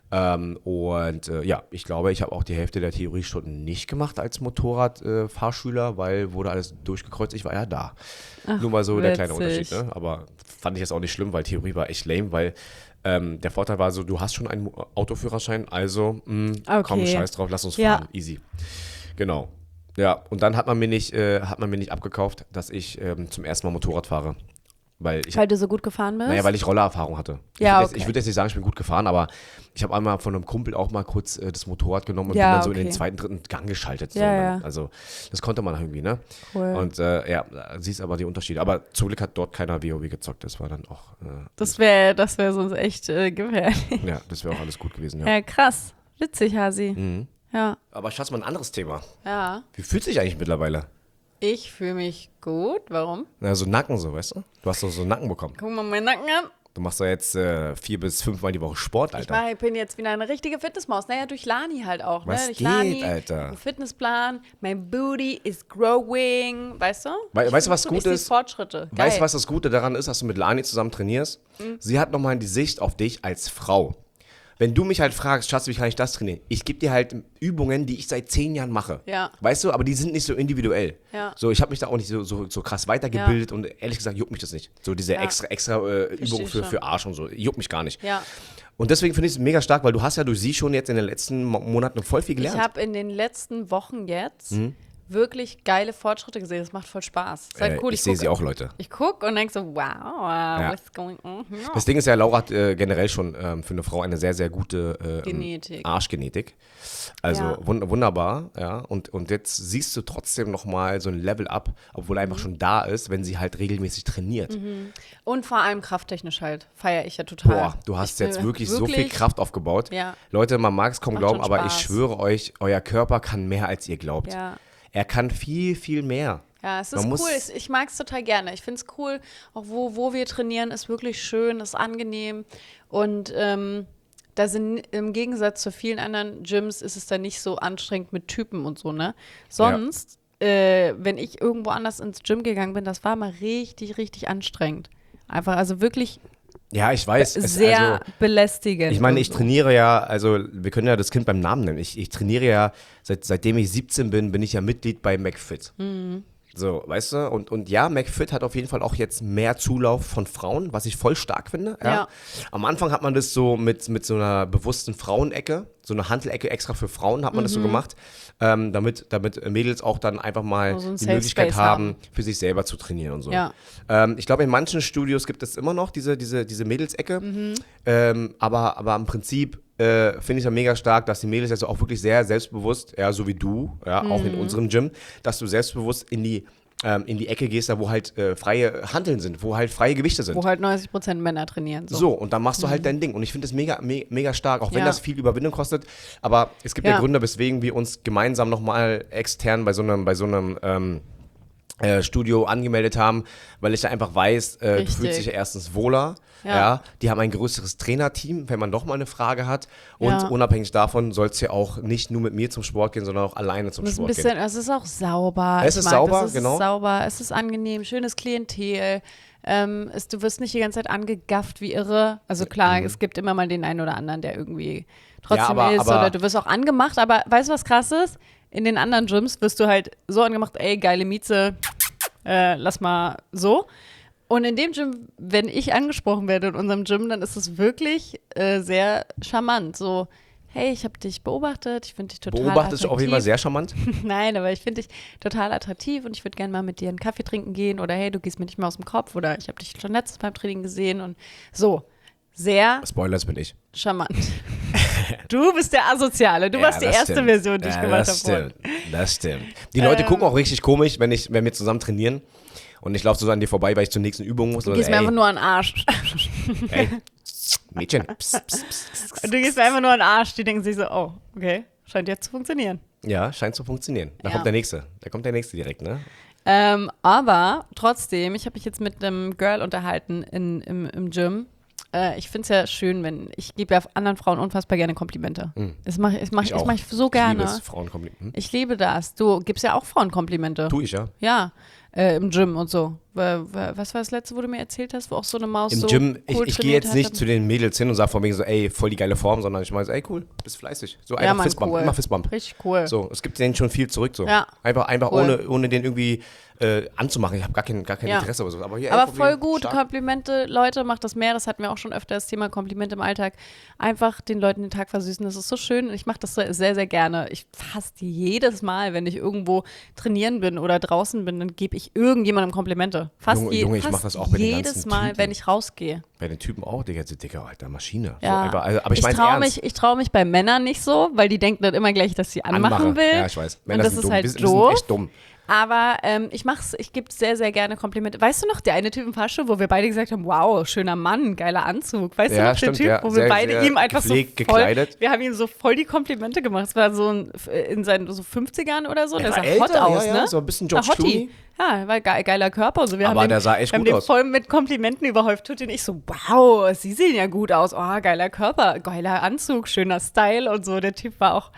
Ich glaube, ich habe auch die Hälfte der Theoriestunden nicht gemacht als Motorradfahrschüler, weil wurde alles durchgekreuzt. Ich war ja da. Ach, nur mal so der kleine witzig. Unterschied. Ne? Aber fand ich jetzt auch nicht schlimm, weil Theorie war echt lame, weil der Vorteil war so, du hast schon einen Autoführerschein, also komm, scheiß drauf, lass uns fahren. Easy. Genau. Ja, und dann hat man mir nicht abgekauft, dass ich zum ersten Mal Motorrad fahre. Weil du so gut gefahren bist? Naja, weil ich Rollererfahrung hatte. Ja, ich würde jetzt nicht sagen, ich bin gut gefahren, aber ich habe einmal von einem Kumpel auch mal kurz das Motorrad genommen und bin dann so in den 2., 3. Gang geschaltet. So. Ja. Also das konnte man irgendwie, ne? Cool. Und siehst aber die Unterschiede. Aber zum Glück hat dort keiner WoW gezockt. Das war dann auch... Das wär sonst echt gefährlich. Ja, das wäre auch alles gut gewesen, ja. Ja, krass. Witzig, Hasi. Mhm. Ja. Aber Schatz, mal ein anderes Thema. Ja. Wie fühlt sich eigentlich mittlerweile? Ich fühle mich gut. Warum? Na, so Nacken so, weißt du? Du hast doch so Nacken bekommen. Guck mal meinen Nacken an. Du machst doch jetzt 4 bis 5 Mal die Woche Sport, Alter. Ich bin jetzt wieder eine richtige Fitnessmaus. Naja, durch Lani halt auch. Was durch geht, Lani, Alter? ein Fitnessplan, mein Booty is growing. Weißt du? Weißt du, was gut ist? Fortschritte. Weißt du, was das Gute daran ist, dass du mit Lani zusammen trainierst? Sie hat nochmal die Sicht auf dich als Frau. wenn du mich halt fragst, Schatz, wie kann ich das trainieren? Ich gebe dir halt Übungen, die ich seit 10 Jahren mache. Ja. Weißt du, aber die sind nicht so individuell. Ja. So, ich habe mich da auch nicht so krass weitergebildet und ehrlich gesagt juckt mich das nicht. So diese extra Übungen für Arsch und so, juckt mich gar nicht. Ja. Und deswegen finde ich es mega stark, weil du hast ja durch sie schon jetzt in den letzten Monaten voll viel gelernt. Ich habe in den letzten Wochen jetzt wirklich geile Fortschritte gesehen. Das macht voll Spaß. Ist halt cool. Ich sehe sie auch, Leute. Ich gucke und denke so, wow, what's going on here? Das Ding ist ja, Laura hat generell schon für eine Frau eine sehr, sehr gute Arschgenetik. Also wunderbar, ja. Und jetzt siehst du trotzdem nochmal so ein Level-Up, obwohl er einfach schon da ist, wenn sie halt regelmäßig trainiert. Und vor allem krafttechnisch halt. Feiere ich ja total. Boah, du hast jetzt wirklich so viel Kraft aufgebaut. Ja. Leute, man mag es kaum glauben, aber Spaß. ich schwöre euch, euer Körper kann mehr, als ihr glaubt. Ja. Er kann viel, viel mehr. Ja, es ist cool. Ich mag es total gerne. Ich finde es cool, auch wo wir trainieren, ist wirklich schön, ist angenehm. Und da sind im Gegensatz zu vielen anderen Gyms ist es dann nicht so anstrengend mit Typen und so, ne? Sonst, wenn ich irgendwo anders ins Gym gegangen bin, das war mal richtig, richtig anstrengend. Einfach, also wirklich Ja, ich weiß. sehr belästigend. Ich meine, ich trainiere ja, also wir können ja das Kind beim Namen nennen. Ich trainiere ja, seitdem ich 17 bin ich ja Mitglied bei McFit. So, weißt du? Und ja, McFit hat auf jeden Fall auch jetzt mehr Zulauf von Frauen, was ich voll stark finde. Ja. Am Anfang hat man das so mit so einer bewussten Frauenecke, so eine Hantelecke extra für Frauen hat man das so gemacht, damit Mädels auch dann einfach mal so die Möglichkeit haben, für sich selber zu trainieren und so. Ja. Ich glaube, in manchen Studios gibt es immer noch diese Mädelsecke, aber im Prinzip finde ich ja mega stark, dass die Mädels jetzt auch wirklich sehr selbstbewusst, ja, so wie du, ja, auch in unserem Gym, dass du selbstbewusst in die Ecke gehst, da wo halt freie Hanteln sind, wo halt freie Gewichte sind. Wo halt 90% Männer trainieren. So, und dann machst du halt dein Ding. Und ich finde das mega stark, auch wenn das viel Überwindung kostet. Aber es gibt ja Gründe, weswegen wir uns gemeinsam nochmal extern bei so einem Studio angemeldet haben, weil ich da einfach weiß, du fühlst dich ja erstens wohler. Ja. Die haben ein größeres Trainerteam, wenn man doch mal eine Frage hat. Und unabhängig davon soll es ja auch nicht nur mit mir zum Sport gehen, sondern auch alleine zum Sport gehen. Es ist auch sauber. Es ist sauber, genau. Es ist sauber, es ist angenehm, schönes Klientel. Du wirst nicht die ganze Zeit angegafft wie irre. Also klar, es gibt immer mal den einen oder anderen, der irgendwie trotzdem ist. Oder du wirst auch angemacht. Aber weißt du, was krass ist? In den anderen Gyms wirst du halt so angemacht, ey, geile Mieze, lass mal so. Und in dem Gym, wenn ich angesprochen werde in unserem Gym, dann ist es wirklich sehr charmant. So, hey, ich habe dich beobachtet, ich finde dich total attraktiv. Beobachtest du auf jeden Fall sehr charmant? Nein, aber ich finde dich total attraktiv und ich würde gerne mal mit dir einen Kaffee trinken gehen oder hey, du gehst mir nicht mehr aus dem Kopf oder ich habe dich schon letztes beim Training gesehen und so. Sehr Spoilers bin ich. Charmant. Du bist der Asoziale. Du warst die erste Version, die ich gemacht habe. Das stimmt. Die Leute gucken auch richtig komisch, wenn wir zusammen trainieren. Und ich laufe so an dir vorbei, weil ich zur nächsten Übung muss. Du gehst mir einfach nur an den Arsch. Ey, Mädchen. Psst, psst, psst, psst. Du gehst mir einfach nur an den Arsch. Die denken sich so, oh, okay, scheint jetzt zu funktionieren. Ja, scheint zu funktionieren. Da kommt der Nächste. Da kommt der Nächste direkt, ne? Aber trotzdem, ich habe mich jetzt mit einem Girl unterhalten im Gym. Ich finde es ja schön, ich gebe ja anderen Frauen unfassbar gerne Komplimente. Das mache ich so gerne. Ich liebe es, Frauenkomplimente. Ich liebe das. Du gibst ja auch Frauen Komplimente. Tu ich, ja. Ja, im Gym und so. Was war das letzte, wo du mir erzählt hast, wo auch so eine Maus Im so Gym, cool ich gehe jetzt nicht zu den Mädels hin und sage von wegen so, ey, voll die geile Form, sondern ich meine so, ey, cool, bist fleißig. So einfach Mann, Fistbump, cool. immer Fistbump. Richtig cool. So, es gibt denen schon viel zurück so. Ja. Einfach cool. ohne den irgendwie anzumachen. Ich habe gar kein Interesse oder so. Aber, hier, aber voll gut, stark. Komplimente, Leute, macht das mehr. Das hatten wir auch schon öfter, das Thema Komplimente im Alltag. Einfach den Leuten den Tag versüßen, das ist so schön. Und ich mache das sehr, sehr gerne. Ich fast jedes Mal, wenn ich irgendwo trainieren bin oder draußen bin, dann gebe ich irgendjemandem Komplimente. Junge, ich mache das auch bei den ganzen jedes Mal, Typen. wenn ich rausgehe. Bei den Typen auch, Digga, Alter, Maschine. Ja. So, aber ich meine ernst. Ich traue mich bei Männern nicht so, weil die denken dann immer gleich, dass sie anmachen will. Ja, ich weiß. Männer und das sind ist dumm. halt Wir doof. sind echt dumm. Aber ich gebe sehr, sehr gerne Komplimente. Weißt du noch, der eine Typ im Fahrstuhl, wo wir beide gesagt haben, wow, schöner Mann, geiler Anzug. Weißt du noch, stimmt, der Typ, wo wir beide ihm einfach so voll, gekleidet. Wir haben ihm so voll die Komplimente gemacht. Es war so in seinen so 50ern oder so. Der sah älter, hot aus, ja, ne? so ein bisschen George Clooney. Ja, war geiler Körper und so. Aber der sah echt gut aus. Wir haben den voll mit Komplimenten überhäuft. Und ich so, wow, sie sehen ja gut aus. Oh, geiler Körper, geiler Anzug, schöner Style und so. Der Typ war auch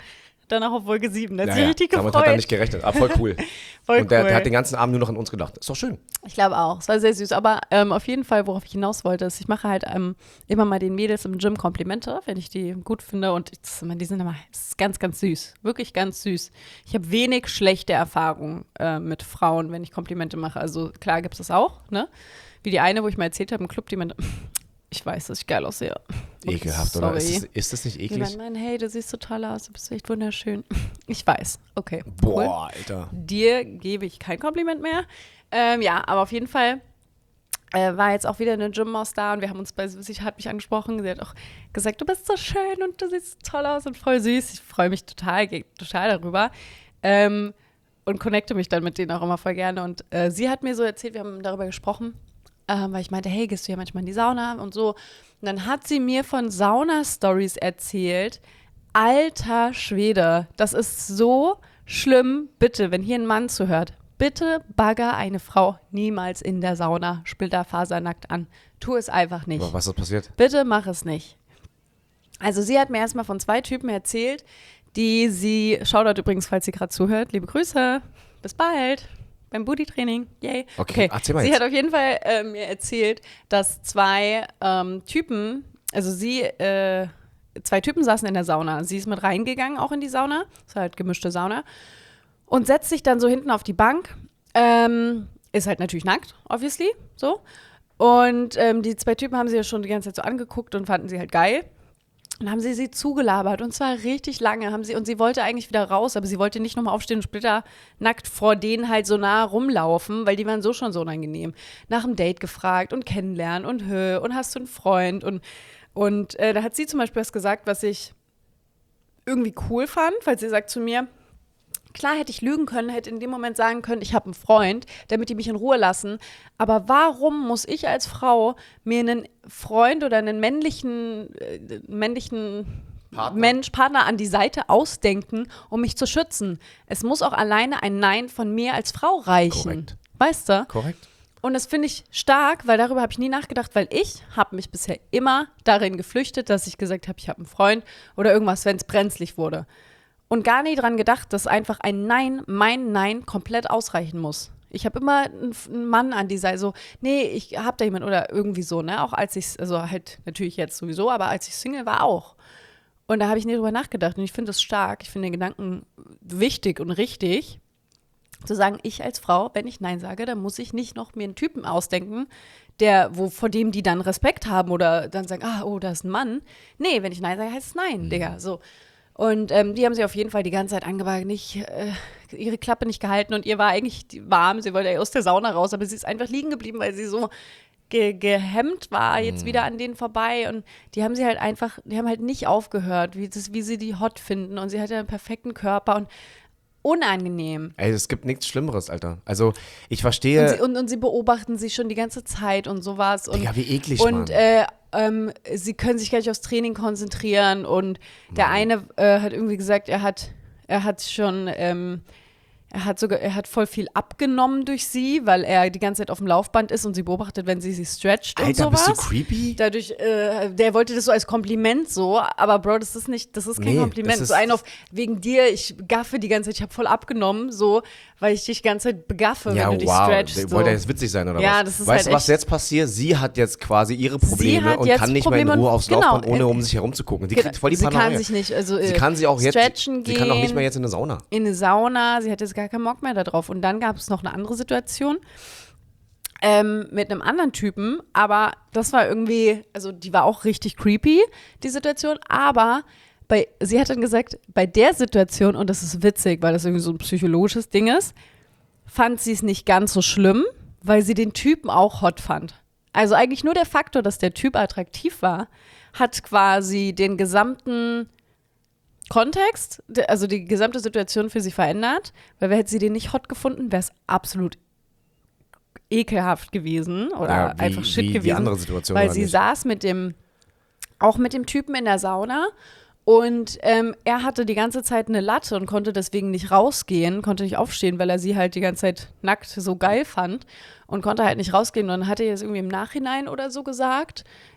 Danach auf Wolke 7. Der hat Ja, sich ja. richtig gefreut. Damit hat er nicht gerechnet. Aber voll cool. Voll Und der cool. hat den ganzen Abend nur noch an uns gedacht. Ist doch schön. Ich glaube auch. Es war sehr süß. Aber auf jeden Fall, worauf ich hinaus wollte, ist, ich mache halt immer mal den Mädels im Gym Komplimente, wenn ich die gut finde. Und die sind immer ganz, ganz süß. Wirklich ganz süß. Ich habe wenig schlechte Erfahrungen mit Frauen, wenn ich Komplimente mache. Also klar gibt es das auch, ne? Wie die eine, wo ich mal erzählt habe im Club, die meinte, ich weiß, dass ich geil aussehe. Ekelhaft, sorry. oder? Ist das nicht eklig? Die meinen, hey, du siehst so toll aus, du bist echt wunderschön. Ich weiß, okay. Boah, cool. Alter. Dir gebe ich kein Kompliment mehr. Ja, aber auf jeden Fall war jetzt auch wieder eine Gymmaus da und wir haben uns sie hat mich angesprochen, sie hat auch gesagt, du bist so schön und du siehst toll aus und voll süß. Ich freue mich total darüber und connecte mich dann mit denen auch immer voll gerne. Und sie hat mir so erzählt, wir haben darüber gesprochen, weil ich meinte, hey, gehst du ja manchmal in die Sauna und so. Und dann hat sie mir von Sauna-Stories erzählt. Alter Schwede, das ist so schlimm. Bitte, wenn hier ein Mann zuhört, bitte bagger eine Frau niemals in der Sauna splitterfasernackt an. Tu es einfach nicht. Aber was ist passiert? Bitte mach es nicht. Also sie hat mir erstmal von 2 Typen erzählt, die sie, Shoutout übrigens, falls sie gerade zuhört, liebe Grüße, bis bald. Beim Booty-Training, yay. Okay, erzähl mal sie jetzt. hat auf jeden Fall mir erzählt, dass 2 Typen, also 2 Typen saßen in der Sauna. Sie ist mit reingegangen, auch in die Sauna. Das war halt gemischte Sauna. Und setzt sich dann so hinten auf die Bank. Ist halt natürlich nackt, obviously, so. Und die 2 Typen haben sie ja schon die ganze Zeit so angeguckt und fanden sie halt geil. Und haben sie zugelabert und zwar richtig lange und sie wollte eigentlich wieder raus, aber sie wollte nicht nochmal aufstehen und splitternackt vor denen halt so nah rumlaufen, weil die waren so schon so unangenehm. Nach dem Date gefragt und kennenlernen und hast du einen Freund und da hat sie zum Beispiel was gesagt, was ich irgendwie cool fand, weil sie sagt zu mir, klar hätte ich lügen können, hätte in dem Moment sagen können, ich habe einen Freund, damit die mich in Ruhe lassen. Aber warum muss ich als Frau mir einen Freund oder einen männlichen Partner an die Seite ausdenken, um mich zu schützen? Es muss auch alleine ein Nein von mir als Frau reichen. Korrekt. Weißt du? Korrekt. Und das finde ich stark, weil darüber habe ich nie nachgedacht, weil ich habe mich bisher immer darin geflüchtet, dass ich gesagt habe, ich habe einen Freund oder irgendwas, wenn es brenzlig wurde. Und gar nie dran gedacht, dass einfach ein Nein, mein Nein, komplett ausreichen muss. Ich habe immer einen Mann an die Seite, so, nee, ich habe da jemanden oder irgendwie so, ne? Auch als ich, also halt natürlich jetzt sowieso, aber als ich Single war auch. Und da habe ich nie drüber nachgedacht. Und ich finde das stark, ich finde den Gedanken wichtig und richtig, zu sagen, ich als Frau, wenn ich Nein sage, dann muss ich nicht noch mir einen Typen ausdenken, vor dem die dann Respekt haben oder dann sagen, da ist ein Mann. Nee, wenn ich Nein sage, heißt es Nein, Digga, so. Und die haben sie auf jeden Fall die ganze Zeit angewagt, ihre Klappe nicht gehalten und ihr war eigentlich warm, sie wollte aus der Sauna raus, aber sie ist einfach liegen geblieben, weil sie so gehemmt war, jetzt wieder an denen vorbei und die haben halt nicht aufgehört, wie sie die hot finden und sie hatte einen perfekten Körper und unangenehm. Ey, es gibt nichts Schlimmeres, Alter. Also, ich verstehe. Und sie beobachten sie schon die ganze Zeit und sowas. Digga, wie eklig, und Mann. Sie können sich gar nicht aufs Training konzentrieren. Und der eine hat irgendwie gesagt, er hat voll viel abgenommen durch sie, weil er die ganze Zeit auf dem Laufband ist und sie beobachtet, wenn sie stretcht und Alter, sowas. bist du creepy? Dadurch, der wollte das so als Kompliment so, aber Bro, das ist kein Kompliment. So ein auf, wegen dir, ich gaffe die ganze Zeit, ich habe voll abgenommen, so, weil ich dich die ganze Zeit begaffe, wenn du dich stretchst. Wollte er jetzt witzig sein oder ja, was? Das ist weißt halt du, was jetzt passiert? Sie hat jetzt quasi ihre Probleme und kann nicht mehr in Ruhe aufs Laufband, ohne um sich herumzugucken. Die kriegt voll die Paranoia. Sie kann sich nicht, sie kann sie auch jetzt, stretchen gehen. Sie kann auch nicht mehr jetzt in eine Sauna. In eine Sauna, sie hat jetzt gar keinen Bock mehr da drauf. Und dann gab es noch eine andere Situation mit einem anderen Typen, aber das war irgendwie, also die war auch richtig creepy, die Situation, aber sie hat dann gesagt, bei der Situation, und das ist witzig, weil das irgendwie so ein psychologisches Ding ist, fand sie es nicht ganz so schlimm, weil sie den Typen auch hot fand. Also eigentlich nur der Faktor, dass der Typ attraktiv war, hat quasi den gesamten Kontext, also die gesamte Situation für sie verändert, weil hätte sie den nicht hot gefunden, wäre es absolut ekelhaft gewesen oder einfach shit gewesen. Die andere Situation. Weil sie saß auch mit dem Typen in der Sauna und er hatte die ganze Zeit eine Latte und konnte deswegen nicht rausgehen, konnte nicht aufstehen, weil er sie halt die ganze Zeit nackt so geil fand und konnte halt nicht rausgehen. Und dann hat er jetzt irgendwie im Nachhinein oder so gesagt,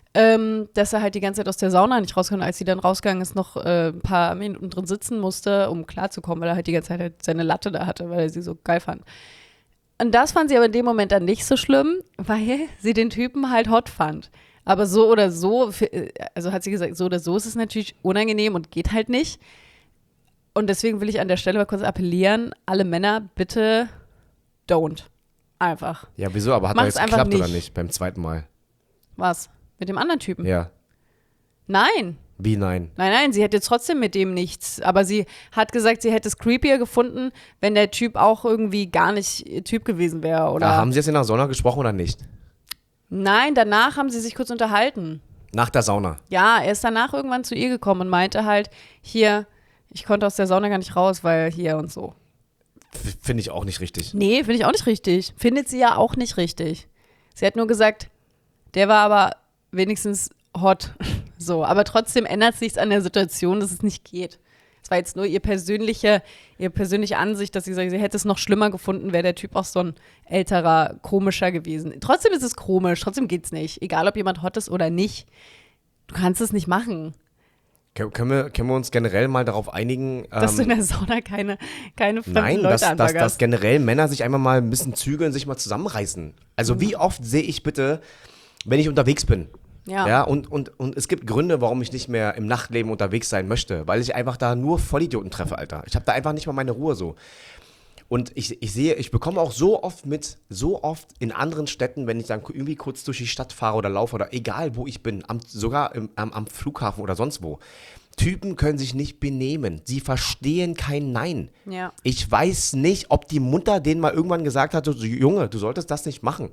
dass er halt die ganze Zeit aus der Sauna nicht rauskommt. Als sie dann rausgegangen ist, noch ein paar Minuten drin sitzen musste, um klarzukommen, weil er halt die ganze Zeit halt seine Latte da hatte, weil er sie so geil fand. Und das fand sie aber in dem Moment dann nicht so schlimm, weil sie den Typen halt hot fand. Aber so oder so, also hat sie gesagt, so oder so ist es natürlich unangenehm und geht halt nicht. Und deswegen will ich an der Stelle mal kurz appellieren, alle Männer, bitte don't. Einfach. Ja, wieso? Aber hat das jetzt geklappt oder nicht beim zweiten Mal? Was? Mit dem anderen Typen? Ja. Nein. Wie nein? Nein, sie hätte trotzdem mit dem nichts. Aber sie hat gesagt, sie hätte es creepier gefunden, wenn der Typ auch irgendwie gar nicht ihr Typ gewesen wäre. Oder? Haben sie jetzt in der Sauna gesprochen oder nicht? Nein, danach haben sie sich kurz unterhalten. Nach der Sauna? Ja, er ist danach irgendwann zu ihr gekommen und meinte halt, hier, ich konnte aus der Sauna gar nicht raus, weil hier und so. Finde ich auch nicht richtig. Nee, finde ich auch nicht richtig. Findet sie ja auch nicht richtig. Sie hat nur gesagt, der war aber wenigstens hot. So, aber trotzdem ändert es nichts an der Situation, dass es nicht geht. Es war jetzt nur ihre persönliche Ansicht, dass sie sagt, sie hätte es noch schlimmer gefunden, wäre der Typ auch so ein älterer, komischer gewesen. Trotzdem ist es komisch, trotzdem geht's nicht. Egal, ob jemand hot ist oder nicht. Du kannst es nicht machen. Können wir uns generell mal darauf einigen, dass du in der Sauna keine fremden nein, Leute anbaggerst? dass generell Männer sich einmal mal ein bisschen zügeln, sich mal zusammenreißen. Also wie oft sehe ich bitte, wenn ich unterwegs bin, ja und es gibt Gründe, warum ich nicht mehr im Nachtleben unterwegs sein möchte, weil ich einfach da nur Vollidioten treffe, Alter. Ich habe da einfach nicht mal meine Ruhe so. Und ich bekomme auch so oft in anderen Städten, wenn ich dann irgendwie kurz durch die Stadt fahre oder laufe oder egal wo ich bin, sogar am Flughafen oder sonst wo. Typen können sich nicht benehmen. Sie verstehen kein Nein. Ja. Ich weiß nicht, ob die Mutter denen mal irgendwann gesagt hat, so, Junge, du solltest das nicht machen.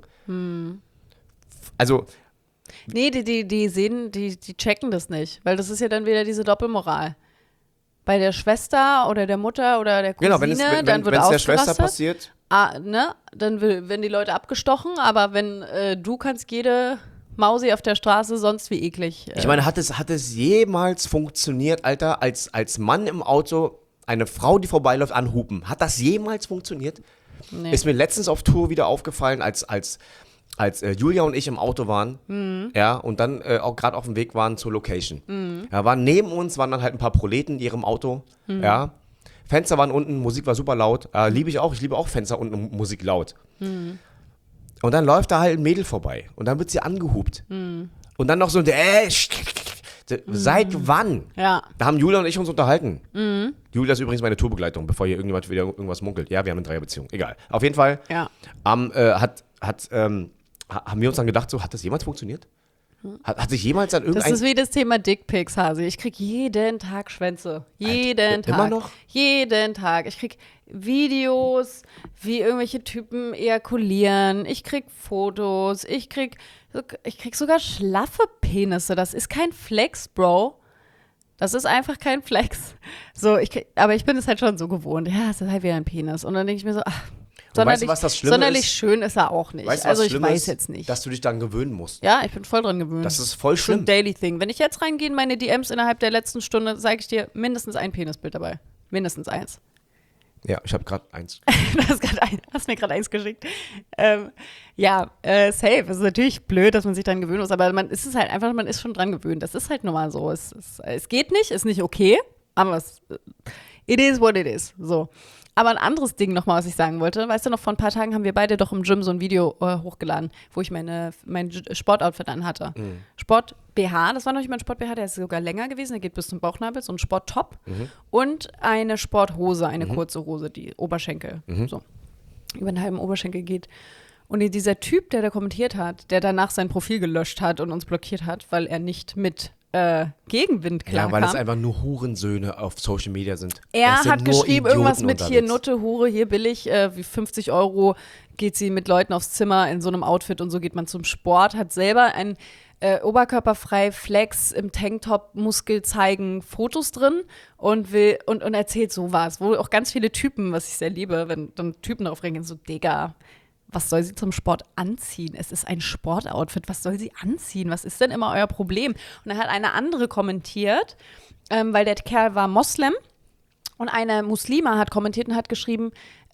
Also. Nee, die checken das nicht, weil das ist ja dann wieder diese Doppelmoral. Bei der Schwester oder der Mutter oder der Cousine, genau, dann wird es der Schwester passiert. Dann werden die Leute abgestochen, aber wenn du kannst jede Mausi auf der Straße, sonst wie eklig. Ich meine, hat es jemals funktioniert, Alter, als Mann im Auto eine Frau, die vorbeiläuft, anhupen? Hat das jemals funktioniert? Nee. Ist mir letztens auf Tour wieder aufgefallen, als Julia und ich im Auto waren, ja, und dann auch gerade auf dem Weg waren zur Location. Ja, neben uns waren dann halt ein paar Proleten in ihrem Auto, ja. Fenster waren unten, Musik war super laut. Liebe ich auch. Ich liebe auch Fenster unten, Musik laut. Und dann läuft da halt ein Mädel vorbei. Und dann wird sie angehupt. Und dann noch so, seit wann? Ja. Da haben Julia und ich uns unterhalten. Julia ist übrigens meine Tourbegleitung, bevor hier irgendjemand wieder irgendwas munkelt. Ja, wir haben eine Dreierbeziehung. Egal. Auf jeden Fall haben wir uns dann gedacht, so, hat das jemals funktioniert? Hat sich jemals an irgendein... Das ist wie das Thema Dickpics, Hasi. Ich krieg jeden Tag Schwänze. Jeden Tag. Immer noch? Jeden Tag. Ich krieg Videos, wie irgendwelche Typen ejakulieren. Ich krieg Fotos. Ich krieg sogar schlaffe Penisse. Das ist kein Flex, Bro. Das ist einfach kein Flex. So, aber ich bin es halt schon so gewohnt. Ja, es ist halt wieder ein Penis. Und dann denke ich mir so, weißt du, was das Schlimme sonderlich ist? Schön ist er auch nicht. Weißt du, also ich weiß jetzt nicht. Dass du dich dann gewöhnen musst. Ja, ich bin voll dran gewöhnt. Das ist voll schlimm. So ein Daily Thing. Wenn ich jetzt reingehe in meine DMs innerhalb der letzten Stunde, sage ich dir mindestens ein Penisbild dabei. Mindestens eins. Ja, ich habe gerade eins. Hast mir gerade eins geschickt. Safe. Es ist natürlich blöd, dass man sich dran gewöhnen muss, aber man ist schon dran gewöhnt. Das ist halt nun mal so. Es geht nicht, ist nicht okay, aber it is what it is. So. Aber ein anderes Ding nochmal, was ich sagen wollte. Weißt du noch, vor ein paar Tagen haben wir beide doch im Gym so ein Video hochgeladen, wo ich mein Sportoutfit anhatte. Sport-BH, das war noch nicht mein Sport-BH, der ist sogar länger gewesen, der geht bis zum Bauchnabel, so ein Sport-Top. Und eine Sporthose, eine kurze Hose, die Oberschenkel, so über den halben Oberschenkel geht. Und dieser Typ, der da kommentiert hat, der danach sein Profil gelöscht hat und uns blockiert hat, weil er nicht mit Gegenwind klarkam. Ja, weil es einfach nur Hurensöhne auf Social Media sind. Er hat geschrieben, irgendwas mit hier Nutte, Hure, hier billig, wie 50 € geht sie mit Leuten aufs Zimmer in so einem Outfit und so geht man zum Sport, hat selber ein oberkörperfrei Flex im Tanktop, Muskel zeigen, Fotos drin und erzählt sowas, wo auch ganz viele Typen, was ich sehr liebe, wenn dann Typen darauf reagieren, so, Digga, was soll sie zum Sport anziehen? Es ist ein Sportoutfit. Was soll sie anziehen? Was ist denn immer euer Problem? Und dann hat eine andere kommentiert, weil der Kerl war Moslem und eine Muslima hat kommentiert und hat geschrieben,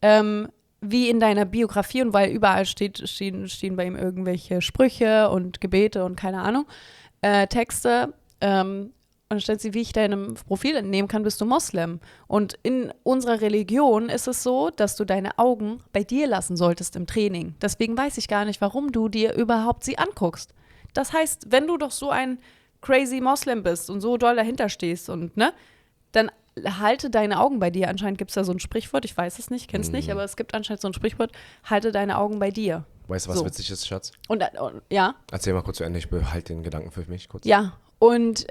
wie in deiner Biografie und weil überall stehen bei ihm irgendwelche Sprüche und Gebete und keine Ahnung, Texte, und dann stellt sie, wie ich deinem Profil entnehmen kann, bist du Moslem. Und in unserer Religion ist es so, dass du deine Augen bei dir lassen solltest im Training. Deswegen weiß ich gar nicht, warum du dir überhaupt sie anguckst. Das heißt, wenn du doch so ein crazy Moslem bist und so doll dahinter stehst und, ne, dann halte deine Augen bei dir. Anscheinend gibt es da so ein Sprichwort, ich weiß es nicht, kenn's nicht, aber es gibt anscheinend so ein Sprichwort, halte deine Augen bei dir. Weißt du, was witzig ist, Schatz? Und ja? Erzähl mal kurz zu Ende, ich behalte den Gedanken für mich kurz. Ja, und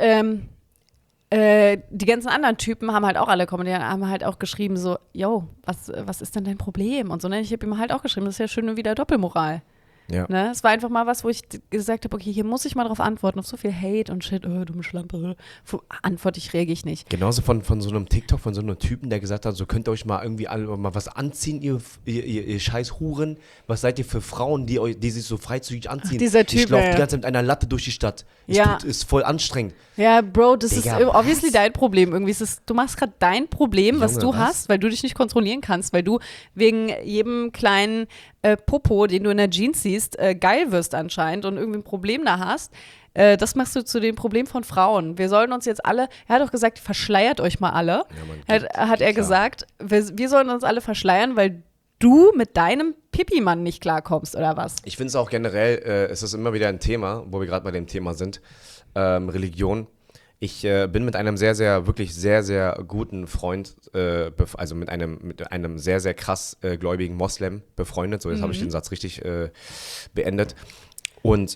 die ganzen anderen Typen haben halt auch alle kommentiert, haben halt auch geschrieben so, yo, was ist denn dein Problem? Und so, ne? Ich habe ihm halt auch geschrieben, das ist ja schön wieder Doppelmoral. Ja. Ne? Es war einfach mal was, wo ich gesagt habe, okay, hier muss ich mal drauf antworten, auf so viel Hate und Shit, dumme Schlampe, antworte ich, reagiere ich nicht. Genauso von so einem TikTok, von so einem Typen, der gesagt hat, so könnt ihr euch mal irgendwie alle mal was anziehen, ihr scheiß Huren, was seid ihr für Frauen, die sich so freizügig anziehen? Ach, dieser Typ, ich laufe die ganze Zeit mit einer Latte durch die Stadt. Ist voll anstrengend. Ja, Bro, das Digga, ist obviously dein Problem. Irgendwie du machst gerade dein Problem, was du hast, weil du dich nicht kontrollieren kannst, weil du wegen jedem kleinen Popo, den du in der Jeans siehst, geil wirst anscheinend und irgendwie ein Problem da hast. Das machst du zu dem Problem von Frauen. Wir sollen uns jetzt alle, er hat doch gesagt, verschleiert euch mal alle. Ja, hat er gesagt, wir sollen uns alle verschleiern, weil du mit deinem Pipi-Mann nicht klarkommst, oder was? Ich finde es auch generell, es ist immer wieder ein Thema, wo wir gerade bei dem Thema sind, Religion. Ich bin mit einem wirklich sehr, sehr guten Freund, also mit einem sehr, sehr krass gläubigen Moslem befreundet. So, jetzt habe ich den Satz richtig beendet. Und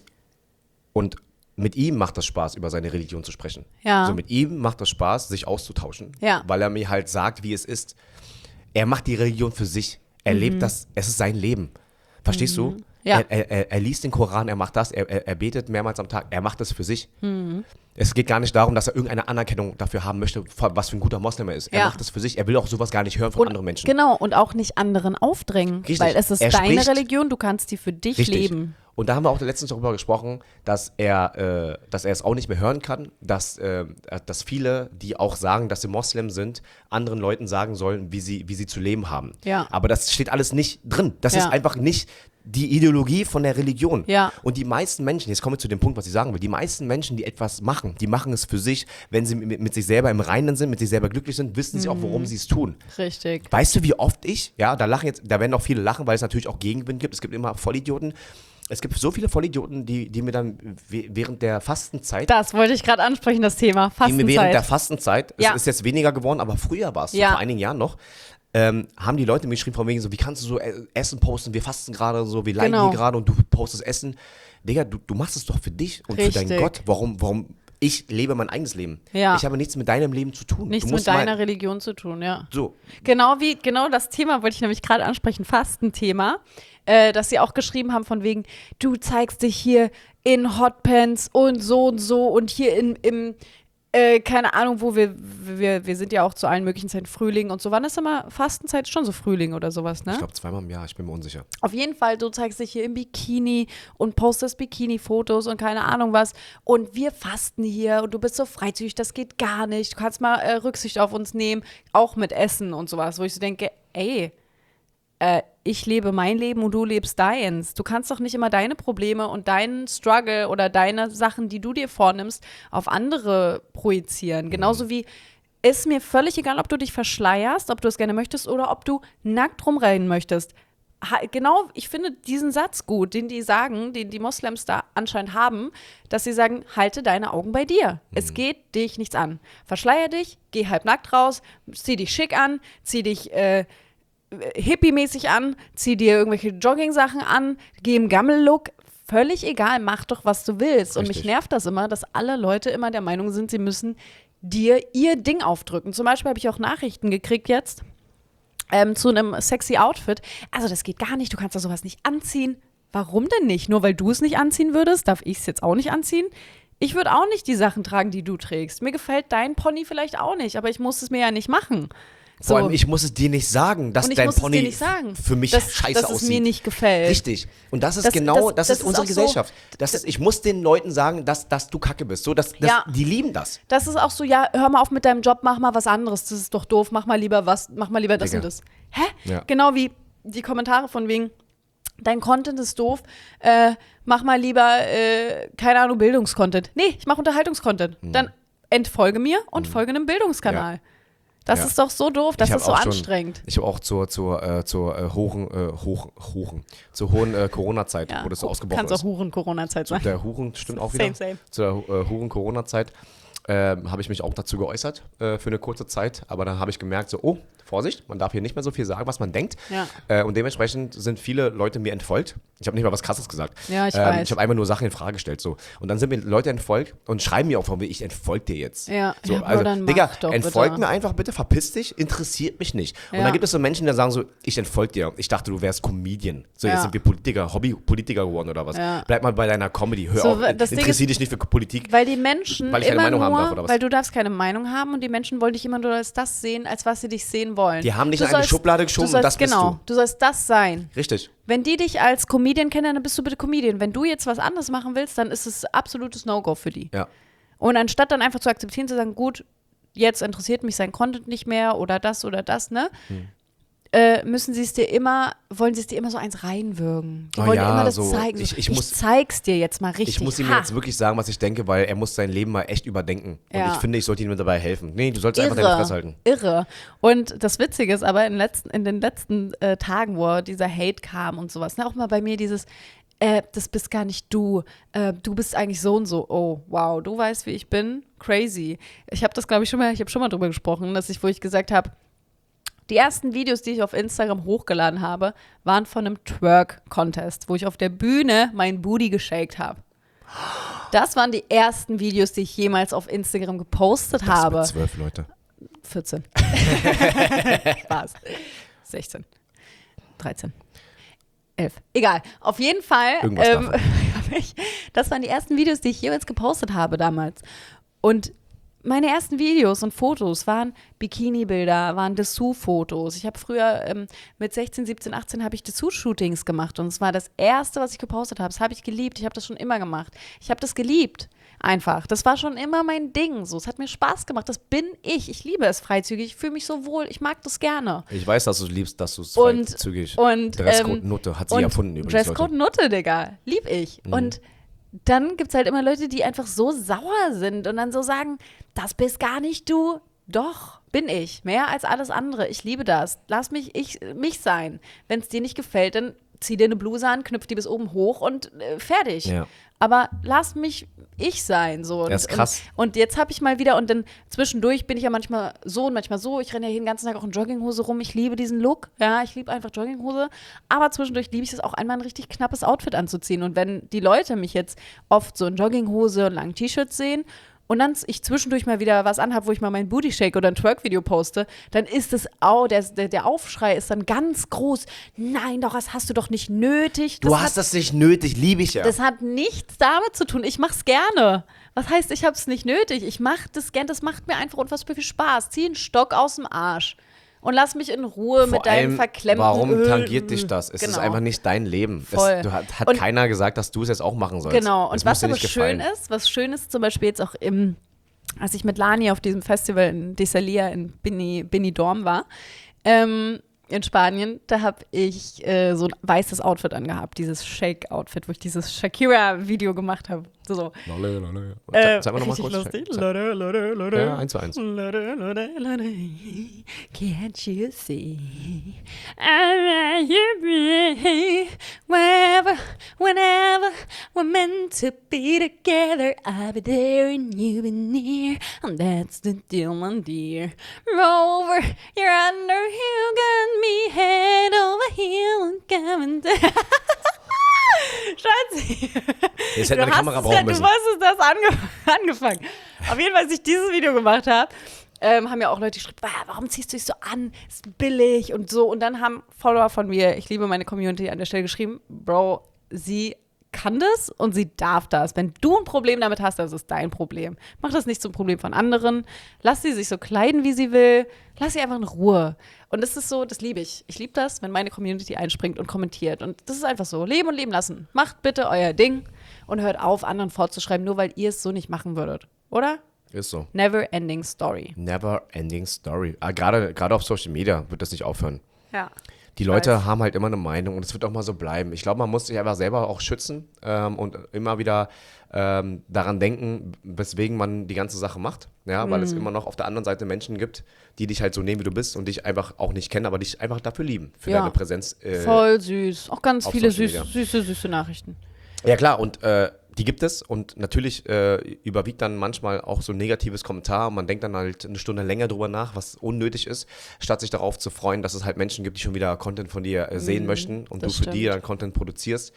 mit ihm macht das Spaß, über seine Religion zu sprechen. Ja. So, mit ihm macht das Spaß, sich auszutauschen. Ja. Weil er mir halt sagt, wie es ist. Er macht die Religion für sich. Er lebt das, es ist sein Leben. Verstehst du? Ja. Er liest den Koran, er macht das, er betet mehrmals am Tag, er macht das für sich. Es geht gar nicht darum, dass er irgendeine Anerkennung dafür haben möchte, was für ein guter Moslem er ist. Er macht das für sich, er will auch sowas gar nicht hören von anderen Menschen. Genau, und auch nicht anderen aufdrängen. Richtig. Weil es ist deine Religion, du kannst die für dich leben. Und da haben wir auch letztens darüber gesprochen, dass er es auch nicht mehr hören kann, dass viele, die auch sagen, dass sie Moslem sind, anderen Leuten sagen sollen, wie sie zu leben haben. Ja. Aber das steht alles nicht drin. Das ist einfach nicht die Ideologie von der Religion. Ja. Und die meisten Menschen, jetzt kommen wir zu dem Punkt, was ich sagen will, die meisten Menschen, die etwas machen, die machen es für sich, wenn sie mit sich selber im Reinen sind, mit sich selber glücklich sind, wissen sie auch, warum sie es tun. Richtig. Weißt du, wie oft da werden auch viele lachen, weil es natürlich auch Gegenwind gibt. Es gibt immer Vollidioten. Es gibt so viele Vollidioten, die mir dann während der Fastenzeit. Das wollte ich gerade ansprechen, das Thema Fastenzeit. Die mir während der Fastenzeit, es ist jetzt weniger geworden, aber früher war es so, vor einigen Jahren noch, haben die Leute mir geschrieben von wegen so, wie kannst du so Essen posten, wir fasten gerade so, wir leiden hier gerade und du postest Essen. Digga, du machst es doch für dich und für deinen Gott. Warum? Ich lebe mein eigenes Leben. Ja. Ich habe nichts mit deinem Leben zu tun. Nichts mit deiner Religion zu tun, ja. So. Genau das Thema wollte ich nämlich gerade ansprechen, Fastenthema, dass sie auch geschrieben haben von wegen, du zeigst dich hier in Hotpants und und hier im keine Ahnung, wo wir sind ja auch zu allen möglichen Zeiten Frühling und so. Wann ist immer Fastenzeit? Schon so Frühling oder sowas, ne? Ich glaube 2-mal im Jahr, ich bin mir unsicher. Auf jeden Fall, du zeigst dich hier im Bikini und postest Bikini-Fotos und keine Ahnung was. Und wir fasten hier und du bist so freizügig, das geht gar nicht. Du kannst mal Rücksicht auf uns nehmen, auch mit Essen und sowas, wo ich so denke, ey, ich lebe mein Leben und du lebst deins. Du kannst doch nicht immer deine Probleme und deinen Struggle oder deine Sachen, die du dir vornimmst, auf andere projizieren. Genauso wie, ist mir völlig egal, ob du dich verschleierst, ob du es gerne möchtest oder ob du nackt rumrennen möchtest. Genau, ich finde diesen Satz gut, den die sagen, den die Moslems da anscheinend haben, dass sie sagen, halte deine Augen bei dir. Es geht dich nichts an. Verschleier dich, geh halbnackt raus, zieh dich schick an, zieh dich hippie-mäßig an, zieh dir irgendwelche Jogging-Sachen an, geh im Gammel-Look, völlig egal, mach doch, was du willst. Richtig. Und mich nervt das immer, dass alle Leute immer der Meinung sind, sie müssen dir ihr Ding aufdrücken. Zum Beispiel habe ich auch Nachrichten gekriegt jetzt zu einem sexy Outfit. Also das geht gar nicht, du kannst da sowas nicht anziehen. Warum denn nicht? Nur weil du es nicht anziehen würdest, darf ich es jetzt auch nicht anziehen? Ich würde auch nicht die Sachen tragen, die du trägst. Mir gefällt dein Pony vielleicht auch nicht, aber ich muss es mir ja nicht machen. So. Vor allem, ich muss es dir nicht sagen, dass dein Pony für mich scheiße aussieht. Dass es mir nicht gefällt. Richtig. Und das ist das ist unsere Gesellschaft. So, ich muss den Leuten sagen, dass du Kacke bist. So, die lieben das. Das ist auch so, ja, hör mal auf mit deinem Job, mach mal was anderes. Das ist doch doof, mach mal lieber das Digga. Und das. Hä? Ja. Genau wie die Kommentare von wegen, dein Content ist doof, mach mal lieber, keine Ahnung, Bildungscontent. Nee, ich mache Unterhaltungscontent. Dann entfolge mir und folge einem Bildungskanal. Ja. Das ist doch so doof, das ist so anstrengend. Ich habe auch zur hohen Corona-Zeit, wo das so ausgebrochen ist. Kannst auch Huren-Corona-Zeit sein. Der Huren stimmt auch wieder. Same. Zur Huren-Corona-Zeit habe ich mich auch dazu geäußert für eine kurze Zeit. Aber dann habe ich gemerkt, so, oh, Vorsicht, man darf hier nicht mehr so viel sagen, was man denkt. Ja. Und dementsprechend sind viele Leute mir entfolgt. Ich habe nicht mal was Krasses gesagt. Ja, ich weiß. Ich habe einfach nur Sachen in Frage gestellt. So. Und dann sind mir Leute entfolgt und schreiben mir auch von mir, ich entfolge dir jetzt. Ja, so, ja, also, dann Digga, doch, entfolg bitte. mir einfach bitte, verpiss dich, interessiert mich nicht. Und dann gibt es so Menschen, die sagen so, ich entfolge dir. Ich dachte, du wärst Comedian. So, jetzt sind wir Politiker, Hobby-Politiker geworden oder was. Ja. Bleib mal bei deiner Comedy, hör auf, interessier dich nicht für Politik. Weil die Menschen weil ich keine Meinung haben darf oder was. Weil du darfst keine Meinung haben und die Menschen wollen dich immer nur als das sehen, als was sie dich sehen wollen. Die haben dich in eine Schublade geschoben und das bist du. Genau, du sollst das sein. Richtig. Wenn die dich als Comedian kennen, dann bist du bitte Comedian. Wenn du jetzt was anderes machen willst, dann ist es absolutes No-Go für die. Ja. Und anstatt dann einfach zu akzeptieren, zu sagen, gut, jetzt interessiert mich sein Content nicht mehr oder das, ne? Müssen sie es dir immer, wollen sie es dir immer so eins reinwürgen. Die wollen dir immer das zeigen. Ich zeig's dir jetzt mal richtig. Ich muss ihm jetzt wirklich sagen, was ich denke, weil er muss sein Leben mal echt überdenken. Und ich finde, ich sollte ihm dabei helfen. Nee, du sollst einfach deine Fresse halten. Irre. Und das Witzige ist aber, in den letzten Tagen, wo dieser Hate kam und sowas, auch mal bei mir dieses, das bist gar nicht du. Du bist eigentlich so und so. Oh, wow, du weißt, wie ich bin. Crazy. Ich habe das, glaube ich, schon mal drüber gesprochen, wo ich gesagt habe, die ersten Videos, die ich auf Instagram hochgeladen habe, waren von einem Twerk-Contest, wo ich auf der Bühne meinen Booty geshakt habe. Das waren die ersten Videos, die ich jemals auf Instagram gepostet habe. Mit 12 Leute. 14. Spaß. 16. 13. 11. Egal. Auf jeden Fall. Das waren die ersten Videos, die ich jeweils gepostet habe damals. Und meine ersten Videos und Fotos waren Bikini-Bilder, waren Dessous-Fotos. Ich habe früher mit 16, 17, 18 habe ich Dessous-Shootings gemacht und es war das Erste, was ich gepostet habe. Das habe ich geliebt. Ich habe das schon immer gemacht. Ich habe das geliebt. Einfach. Das war schon immer mein Ding. So, es hat mir Spaß gemacht. Das bin ich. Ich liebe es freizügig. Ich fühle mich so wohl. Ich mag das gerne. Ich weiß, dass du liebst, dass du es freizügig. Dresscode Nutte hat sie erfunden übrigens. Dresscode Nutte, Digga. Lieb ich. Und dann gibt es halt immer Leute, die einfach so sauer sind und dann so sagen, das bist gar nicht du. Doch, bin ich. Mehr als alles andere. Ich liebe das. Lass mich sein. Wenn es dir nicht gefällt, dann zieh dir eine Bluse an, knüpf die bis oben hoch und fertig. Ja. Aber lass mich ich sein. So. Das ist krass. Und jetzt habe ich mal wieder, und dann zwischendurch bin ich ja manchmal so und manchmal so. Ich renne ja hier den ganzen Tag auch in Jogginghose rum. Ich liebe diesen Look. Ja, ich liebe einfach Jogginghose. Aber zwischendurch liebe ich es auch einmal ein richtig knappes Outfit anzuziehen. Und wenn die Leute mich jetzt oft so in Jogginghose und langen T-Shirts sehen und dann ich zwischendurch mal wieder was anhabe, wo ich mal meinen Booty shake oder ein Twerk-Video poste, dann ist es der Aufschrei ist dann ganz groß. Nein, doch, das hast du doch nicht nötig. Du hast das nicht nötig, liebe ich ja. Das hat nichts damit zu tun. Ich mach's gerne. Was heißt, ich hab's nicht nötig? Ich mach das gerne, das macht mir einfach unfassbar viel Spaß. Zieh einen Stock aus dem Arsch. Und lass mich in Ruhe mit deinen verklemmten Warum tangiert dich das? Es ist einfach nicht dein Leben. Hat keiner gesagt, dass du es jetzt auch machen sollst. Genau. Und was aber schön ist zum Beispiel jetzt auch als ich mit Lani auf diesem Festival in Desalia in Benidorm war, in Spanien, da habe ich so ein weißes Outfit angehabt, dieses Shake-Outfit, wo ich dieses Shakira-Video gemacht habe. So. Lolle. Sag mal nochmal kurz. Lustig. Lolle. Ja, 1:1. Lolle. Can't you see? I you be whenever we're meant to be together. I'll be there and you be near. And that's the deal, my dear. Rover, you're under, you got me head over heel and coming down. Schatzi. Jetzt hätte eine Kamera brauchen müssen. Du hast das angefangen. Auf jeden Fall, als ich dieses Video gemacht habe, haben ja auch Leute geschrieben, warum ziehst du dich so an? Ist billig und so. Und dann haben Follower von mir, ich liebe meine Community, an der Stelle geschrieben, Bro, sie kann das und sie darf das. Wenn du ein Problem damit hast, das ist dein Problem. Mach das nicht zum Problem von anderen. Lass sie sich so kleiden, wie sie will. Lass sie einfach in Ruhe. Und das ist so, das liebe ich. Ich liebe das, wenn meine Community einspringt und kommentiert. Und das ist einfach so. Leben und leben lassen. Macht bitte euer Ding und hört auf, anderen vorzuschreiben, nur weil ihr es so nicht machen würdet. Oder? Ist so. Never ending story. Never ending story. Gerade auf Social Media wird das nicht aufhören. Ja. Die Leute haben halt immer eine Meinung und es wird auch mal so bleiben. Ich glaube, man muss sich einfach selber auch schützen und immer wieder daran denken, weswegen man die ganze Sache macht. Ja, weil es immer noch auf der anderen Seite Menschen gibt, die dich halt so nehmen, wie du bist und dich einfach auch nicht kennen, aber dich einfach dafür lieben, für deine Präsenz. Voll süß. Auch ganz viele süße Nachrichten. Ja klar, und die gibt es und natürlich überwiegt dann manchmal auch so ein negatives Kommentar und man denkt dann halt eine Stunde länger drüber nach, was unnötig ist, statt sich darauf zu freuen, dass es halt Menschen gibt, die schon wieder Content von dir sehen möchten und du für die dann Content produzierst.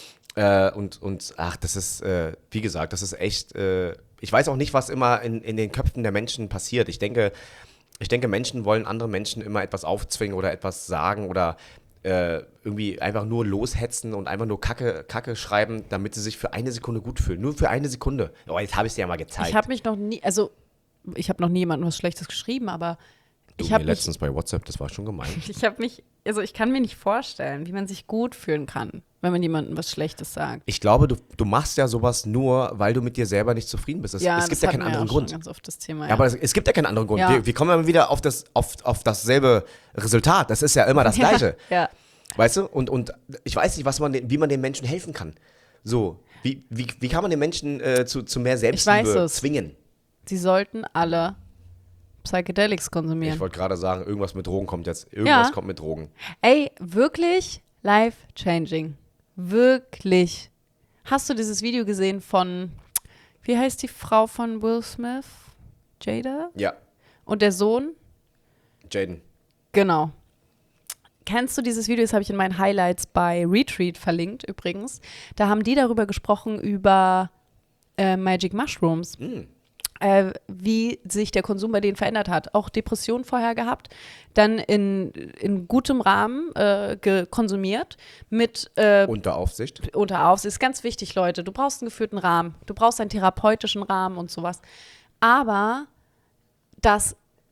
Das ist, wie gesagt, das ist echt, ich weiß auch nicht, was immer in den Köpfen der Menschen passiert. Ich denke, Menschen wollen anderen Menschen immer etwas aufzwingen oder etwas sagen oder irgendwie einfach nur loshetzen und einfach nur Kacke schreiben, damit sie sich für eine Sekunde gut fühlen. Nur für eine Sekunde. Oh, jetzt habe ich es dir ja mal gezeigt. Ich habe noch nie jemandem was Schlechtes geschrieben, aber letztens bei WhatsApp, das war schon gemein. Ich kann mir nicht vorstellen, wie man sich gut fühlen kann, wenn man jemandem was Schlechtes sagt. Ich glaube, du machst ja sowas nur, weil du mit dir selber nicht zufrieden bist. Es gibt ja keinen anderen Grund. Ganz oft das Thema, ja, aber es gibt ja keinen anderen Grund. Ja. Wir kommen ja wieder auf dasselbe Resultat. Das ist ja immer das Gleiche. Ja. Weißt du? Und ich weiß nicht, wie man den Menschen helfen kann. So, wie kann man den Menschen zu mehr Selbstliebe zwingen? Sie sollten alle Psychedelics konsumieren. Ich wollte gerade sagen, irgendwas mit Drogen kommt jetzt. Irgendwas kommt mit Drogen. Ey, wirklich life-changing. Wirklich. Hast du dieses Video gesehen von, wie heißt die Frau von Will Smith? Jada? Ja. Und der Sohn? Jaden. Genau. Kennst du dieses Video? Das habe ich in meinen Highlights bei Retreat verlinkt übrigens. Da haben die darüber gesprochen, über Magic Mushrooms. Wie sich der Konsum bei denen verändert hat. Auch Depressionen vorher gehabt, dann in gutem Rahmen konsumiert. Unter Aufsicht. Unter Aufsicht. Ist ganz wichtig, Leute. Du brauchst einen geführten Rahmen. Du brauchst einen therapeutischen Rahmen und sowas. Aber das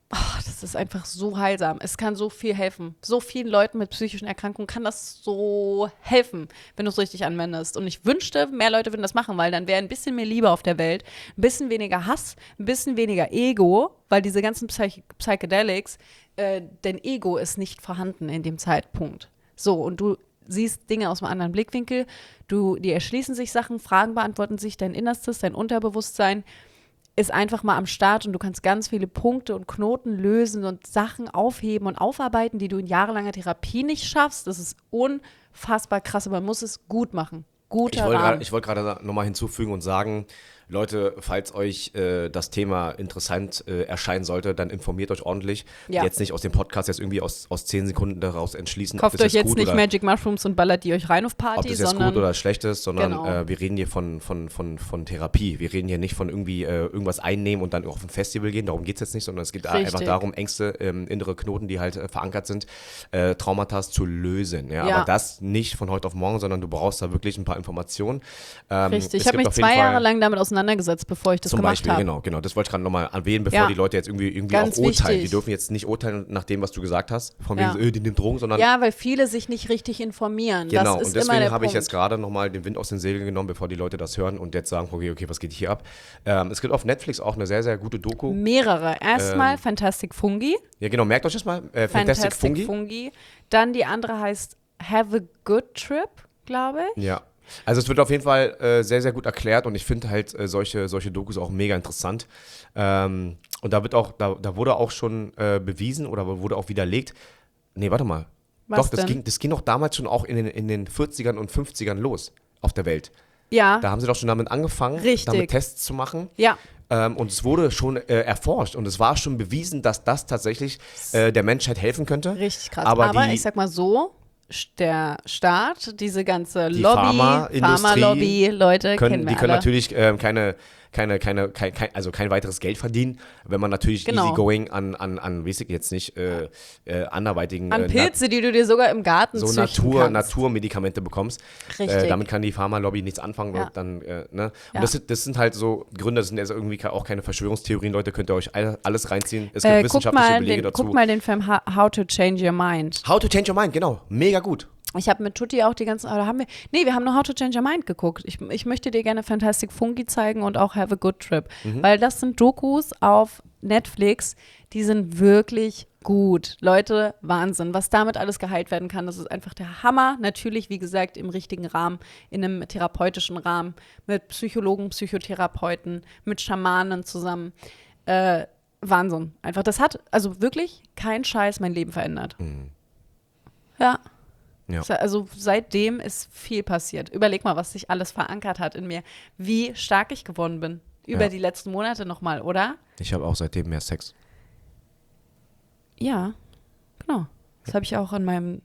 ist einfach so heilsam. Es kann so viel helfen. So vielen Leuten mit psychischen Erkrankungen kann das so helfen, wenn du es richtig anwendest. Und ich wünschte, mehr Leute würden das machen, weil dann wäre ein bisschen mehr Liebe auf der Welt, ein bisschen weniger Hass, ein bisschen weniger Ego, weil diese ganzen Psychedelics, dein Ego ist nicht vorhanden in dem Zeitpunkt. So, und du siehst Dinge aus einem anderen Blickwinkel, dir erschließen sich Sachen, Fragen beantworten sich, dein Innerstes, dein Unterbewusstsein ist einfach mal am Start und du kannst ganz viele Punkte und Knoten lösen und Sachen aufheben und aufarbeiten, die du in jahrelanger Therapie nicht schaffst. Das ist unfassbar krass, aber man muss es gut machen. Ich wollte gerade nochmal hinzufügen und sagen, Leute, falls euch das Thema interessant erscheinen sollte, dann informiert euch ordentlich. Ja. Jetzt nicht aus dem Podcast jetzt irgendwie aus 10 Sekunden daraus entschließen. Kauft euch jetzt nicht Magic Mushrooms und ballert die euch rein auf Party, ob das jetzt gut oder schlecht ist, sondern wir reden hier von Therapie. Wir reden hier nicht von irgendwie irgendwas einnehmen und dann auf ein Festival gehen. Darum geht es jetzt nicht, sondern es geht einfach darum, Ängste, innere Knoten, die halt verankert sind, Traumata zu lösen. Ja? Aber das nicht von heute auf morgen, sondern du brauchst da wirklich ein paar Informationen. Richtig. Ich habe mich 2 Jahre lang damit auseinandergesetzt, bevor ich das gemacht habe. Genau. Das wollte ich gerade nochmal erwähnen, bevor die Leute jetzt irgendwie auch urteilen. Wichtig. Die dürfen jetzt nicht urteilen nach dem, was du gesagt hast, von wegen die nehmen Drogen, sondern ja, weil viele sich nicht richtig informieren. Genau, das ist und deswegen habe ich jetzt gerade nochmal den Wind aus den Segeln genommen, bevor die Leute das hören und jetzt sagen, okay, was geht hier ab? Es gibt auf Netflix auch eine sehr, sehr gute Doku. Mehrere. Erstmal Fantastic Fungi. Ja, genau, merkt euch das mal. Fantastic Fungi. Dann die andere heißt Have a Good Trip, glaube ich. Ja. Also es wird auf jeden Fall sehr, sehr gut erklärt und ich finde halt solche Dokus auch mega interessant. Und da wurde auch schon bewiesen oder wurde auch widerlegt. Nee, warte mal. Was Doch, das ging doch damals schon auch in den 40ern und 50ern los auf der Welt. Ja. Da haben sie doch schon damit angefangen, damit Tests zu machen. Ja. Und es wurde schon erforscht und es war schon bewiesen, dass das tatsächlich der Menschheit helfen könnte. Richtig krass. Aber ich sag mal so, der Staat, diese ganze Pharma-Lobby, Leute kennen wir die können natürlich kein weiteres Geld verdienen, wenn man natürlich easygoing an weiß ich jetzt nicht, anderweitigen an Pilze, die du dir sogar im Garten züchten kannst. Naturmedikamente bekommst. Richtig. Damit kann die Pharma-Lobby nichts anfangen. Ja. Und dann, ne? Und das sind halt so Gründe, das sind jetzt irgendwie auch keine Verschwörungstheorien, Leute, könnt ihr euch alles reinziehen. Es gibt wissenschaftliche Belege dazu. Guck mal den Film How to Change Your Mind. How to Change Your Mind, genau. Mega gut. Ich habe mit Tutti auch wir haben nur How to Change Your Mind geguckt. Ich möchte dir gerne Fantastic Fungi zeigen und auch Have a Good Trip. Weil das sind Dokus auf Netflix, die sind wirklich gut. Leute, Wahnsinn. Was damit alles geheilt werden kann, das ist einfach der Hammer. Natürlich, wie gesagt, im richtigen Rahmen, in einem therapeutischen Rahmen, mit Psychologen, Psychotherapeuten, mit Schamanen zusammen. Wahnsinn. Einfach, das hat also wirklich kein Scheiß mein Leben verändert. Ja. Also seitdem ist viel passiert. Überleg mal, was sich alles verankert hat in mir. Wie stark ich geworden bin. Über die letzten Monate nochmal, oder? Ich habe auch seitdem mehr Sex. Ja, genau. Das habe ich auch in meinem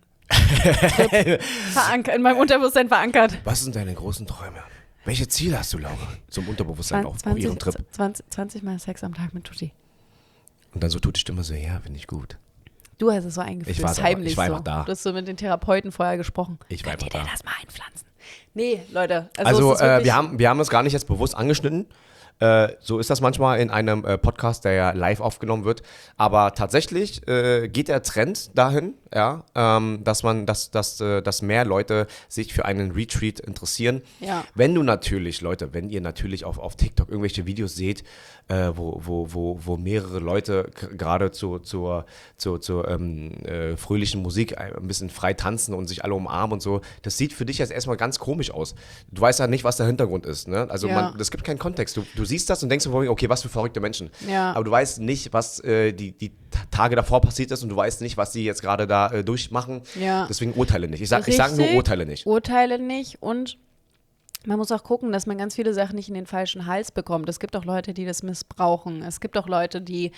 in meinem Unterbewusstsein verankert. Was sind deine großen Träume? Welche Ziele hast du, Laura? Zum Unterbewusstsein auf ihrem Trip. 20 Mal Sex am Tag mit Tutti. Und dann so tut die Stimme so, ja, finde ich gut. Du hast es so eingeführt, ich war einfach da. Du hast so mit den Therapeuten vorher gesprochen. Ich war einfach da. Könnt ihr das mal einpflanzen? Nee, Leute. Also wir haben es gar nicht jetzt bewusst angeschnitten. So ist das manchmal in einem Podcast, der ja live aufgenommen wird. Aber tatsächlich geht der Trend dahin, ja, dass mehr Leute sich für einen Retreat interessieren. Ja. Wenn ihr natürlich auf TikTok irgendwelche Videos seht, wo mehrere Leute gerade zur fröhlichen Musik ein bisschen frei tanzen und sich alle umarmen und so, das sieht für dich jetzt erstmal ganz komisch aus. Du weißt ja nicht, was der Hintergrund ist. Ne? Also es gibt keinen Kontext. Du siehst das und denkst dir, okay, was für verrückte Menschen. Ja. Aber du weißt nicht, was die Tage davor passiert ist und du weißt nicht, was sie jetzt gerade da durchmachen. Ja. Deswegen urteile nicht. Ich sage nur urteile nicht. Urteile nicht und man muss auch gucken, dass man ganz viele Sachen nicht in den falschen Hals bekommt. Es gibt auch Leute, die das missbrauchen. Es gibt auch Leute, die,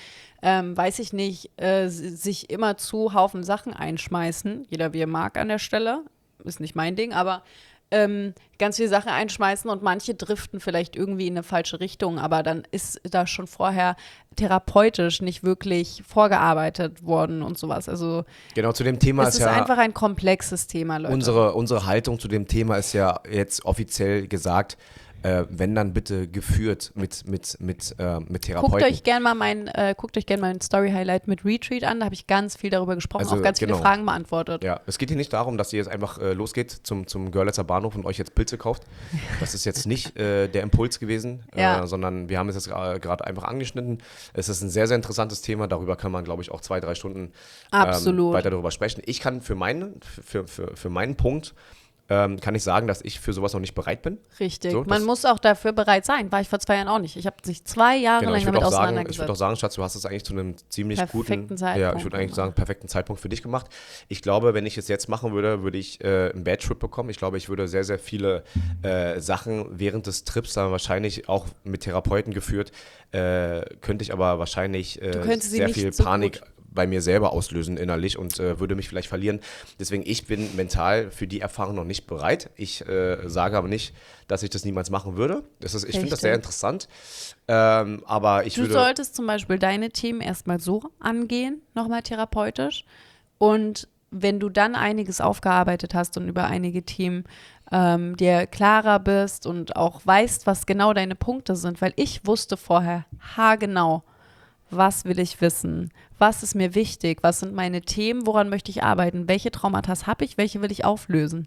sich immer zu Haufen Sachen einschmeißen. Jeder wie er mag an der Stelle. Ist nicht mein Ding, aber ganz viele Sachen einschmeißen und manche driften vielleicht irgendwie in eine falsche Richtung, aber dann ist da schon vorher therapeutisch nicht wirklich vorgearbeitet worden und sowas. Also genau, zu dem Thema es ist einfach ein komplexes Thema, Leute. Unsere Haltung zu dem Thema ist ja jetzt offiziell gesagt, wenn dann bitte geführt mit Therapeuten. Guckt euch gerne mal mein Story-Highlight mit Retreat an, da habe ich ganz viel darüber gesprochen, auch ganz viele Fragen beantwortet. Ja, es geht hier nicht darum, dass ihr jetzt einfach losgeht zum Görlitzer Bahnhof und euch jetzt Pilze kauft. Das ist jetzt nicht der Impuls gewesen, sondern wir haben es jetzt gerade einfach angeschnitten. Es ist ein sehr, sehr interessantes Thema, darüber kann man, glaube ich, auch 2-3 Stunden weiter darüber sprechen. Ich kann für meinen Punkt kann ich sagen, dass ich für sowas noch nicht bereit bin. Richtig. So, man muss auch dafür bereit sein. War ich vor 2 Jahren auch nicht. Ich habe mich 2 Jahre lang damit auseinandergesetzt. Ich würde auch sagen, Schatz, du hast es eigentlich zu einem ziemlich perfekten Zeitpunkt. Ja, ich würde eigentlich sagen, perfekten Zeitpunkt für dich gemacht. Ich glaube, wenn ich es jetzt machen würde, würde ich einen Bad Trip bekommen. Ich glaube, ich würde sehr, sehr viele Sachen während des Trips dann wahrscheinlich auch mit Therapeuten geführt, könnte ich aber wahrscheinlich sehr viel Panik bei mir selber auslösen innerlich und würde mich vielleicht verlieren. Deswegen, ich bin mental für die Erfahrung noch nicht bereit. Ich sage aber nicht, dass ich das niemals machen würde. Ich finde das sehr interessant. Aber du solltest zum Beispiel deine Themen erstmal so angehen, nochmal therapeutisch. Und wenn du dann einiges aufgearbeitet hast und über einige Themen dir klarer bist und auch weißt, was genau deine Punkte sind, weil ich wusste vorher haargenau, was will ich wissen, was ist mir wichtig, was sind meine Themen, woran möchte ich arbeiten, welche Traumata habe ich, welche will ich auflösen.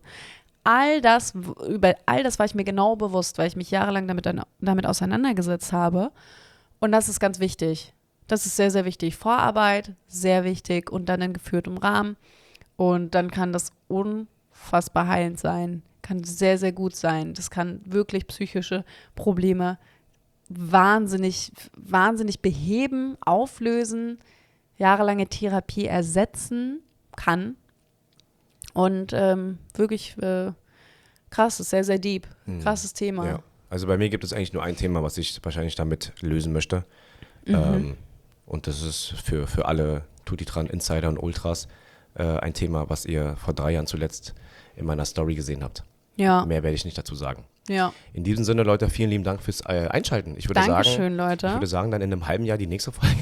Über all das war ich mir genau bewusst, weil ich mich jahrelang damit auseinandergesetzt habe. Und das ist ganz wichtig. Das ist sehr, sehr wichtig. Vorarbeit, sehr wichtig und dann in geführtem Rahmen. Und dann kann das unfassbar heilend sein, kann sehr, sehr gut sein. Das kann wirklich psychische Probleme wahnsinnig beheben, auflösen, jahrelange Therapie ersetzen kann. Und wirklich krass, ist sehr, sehr deep. Krasses Thema. Ja. Also bei mir gibt es eigentlich nur ein Thema, was ich wahrscheinlich damit lösen möchte. Und das ist für alle Tutitran Insider und Ultras ein Thema, was ihr vor 3 Jahren zuletzt in meiner Story gesehen habt. Ja. Mehr werde ich nicht dazu sagen. Ja. In diesem Sinne, Leute, vielen lieben Dank fürs Einschalten. Dankeschön, Leute. Ich würde sagen, dann in einem halben Jahr die nächste Folge.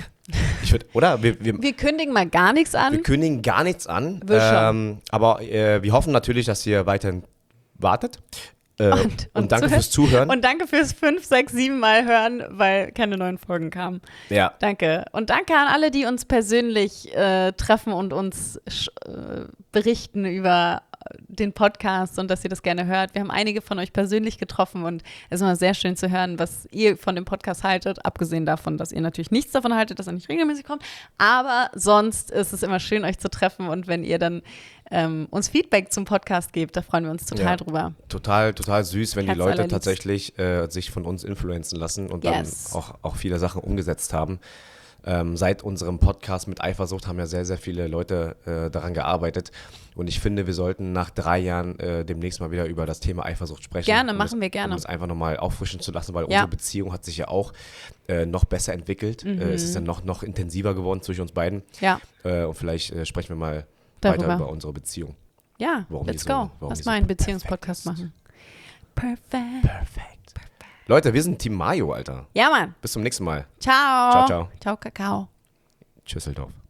Wir kündigen mal gar nichts an. Wir kündigen gar nichts an. Schon. Aber wir hoffen natürlich, dass ihr weiterhin wartet. Und danke fürs Zuhören. Und danke fürs 5, 6, 7 Mal hören, weil keine neuen Folgen kamen. Ja. Danke. Und danke an alle, die uns persönlich treffen und uns berichten über den Podcast und dass ihr das gerne hört. Wir haben einige von euch persönlich getroffen und es ist immer sehr schön zu hören, was ihr von dem Podcast haltet, abgesehen davon, dass ihr natürlich nichts davon haltet, dass er nicht regelmäßig kommt, aber sonst ist es immer schön, euch zu treffen und wenn ihr dann uns Feedback zum Podcast gebt, da freuen wir uns total drüber. Total süß, wenn die Leute tatsächlich sich von uns influenzen lassen und dann auch viele Sachen umgesetzt haben. Seit unserem Podcast mit Eifersucht haben ja sehr, sehr viele Leute daran gearbeitet und ich finde, wir sollten nach 3 Jahren demnächst mal wieder über das Thema Eifersucht sprechen. Gerne, machen wir gerne. Um es einfach nochmal auffrischen zu lassen, weil unsere Beziehung hat sich ja auch noch besser entwickelt. Es ist dann noch intensiver geworden zwischen uns beiden. Ja. Und vielleicht sprechen wir mal darüber. Weiter über unsere Beziehung. Ja, let's go. Lass mal einen Beziehungspodcast machen. Perfekt. Leute, wir sind Team Mayo, Alter. Ja, Mann. Bis zum nächsten Mal. Ciao. Ciao, ciao. Ciao, Kakao. Tschüsseldorf.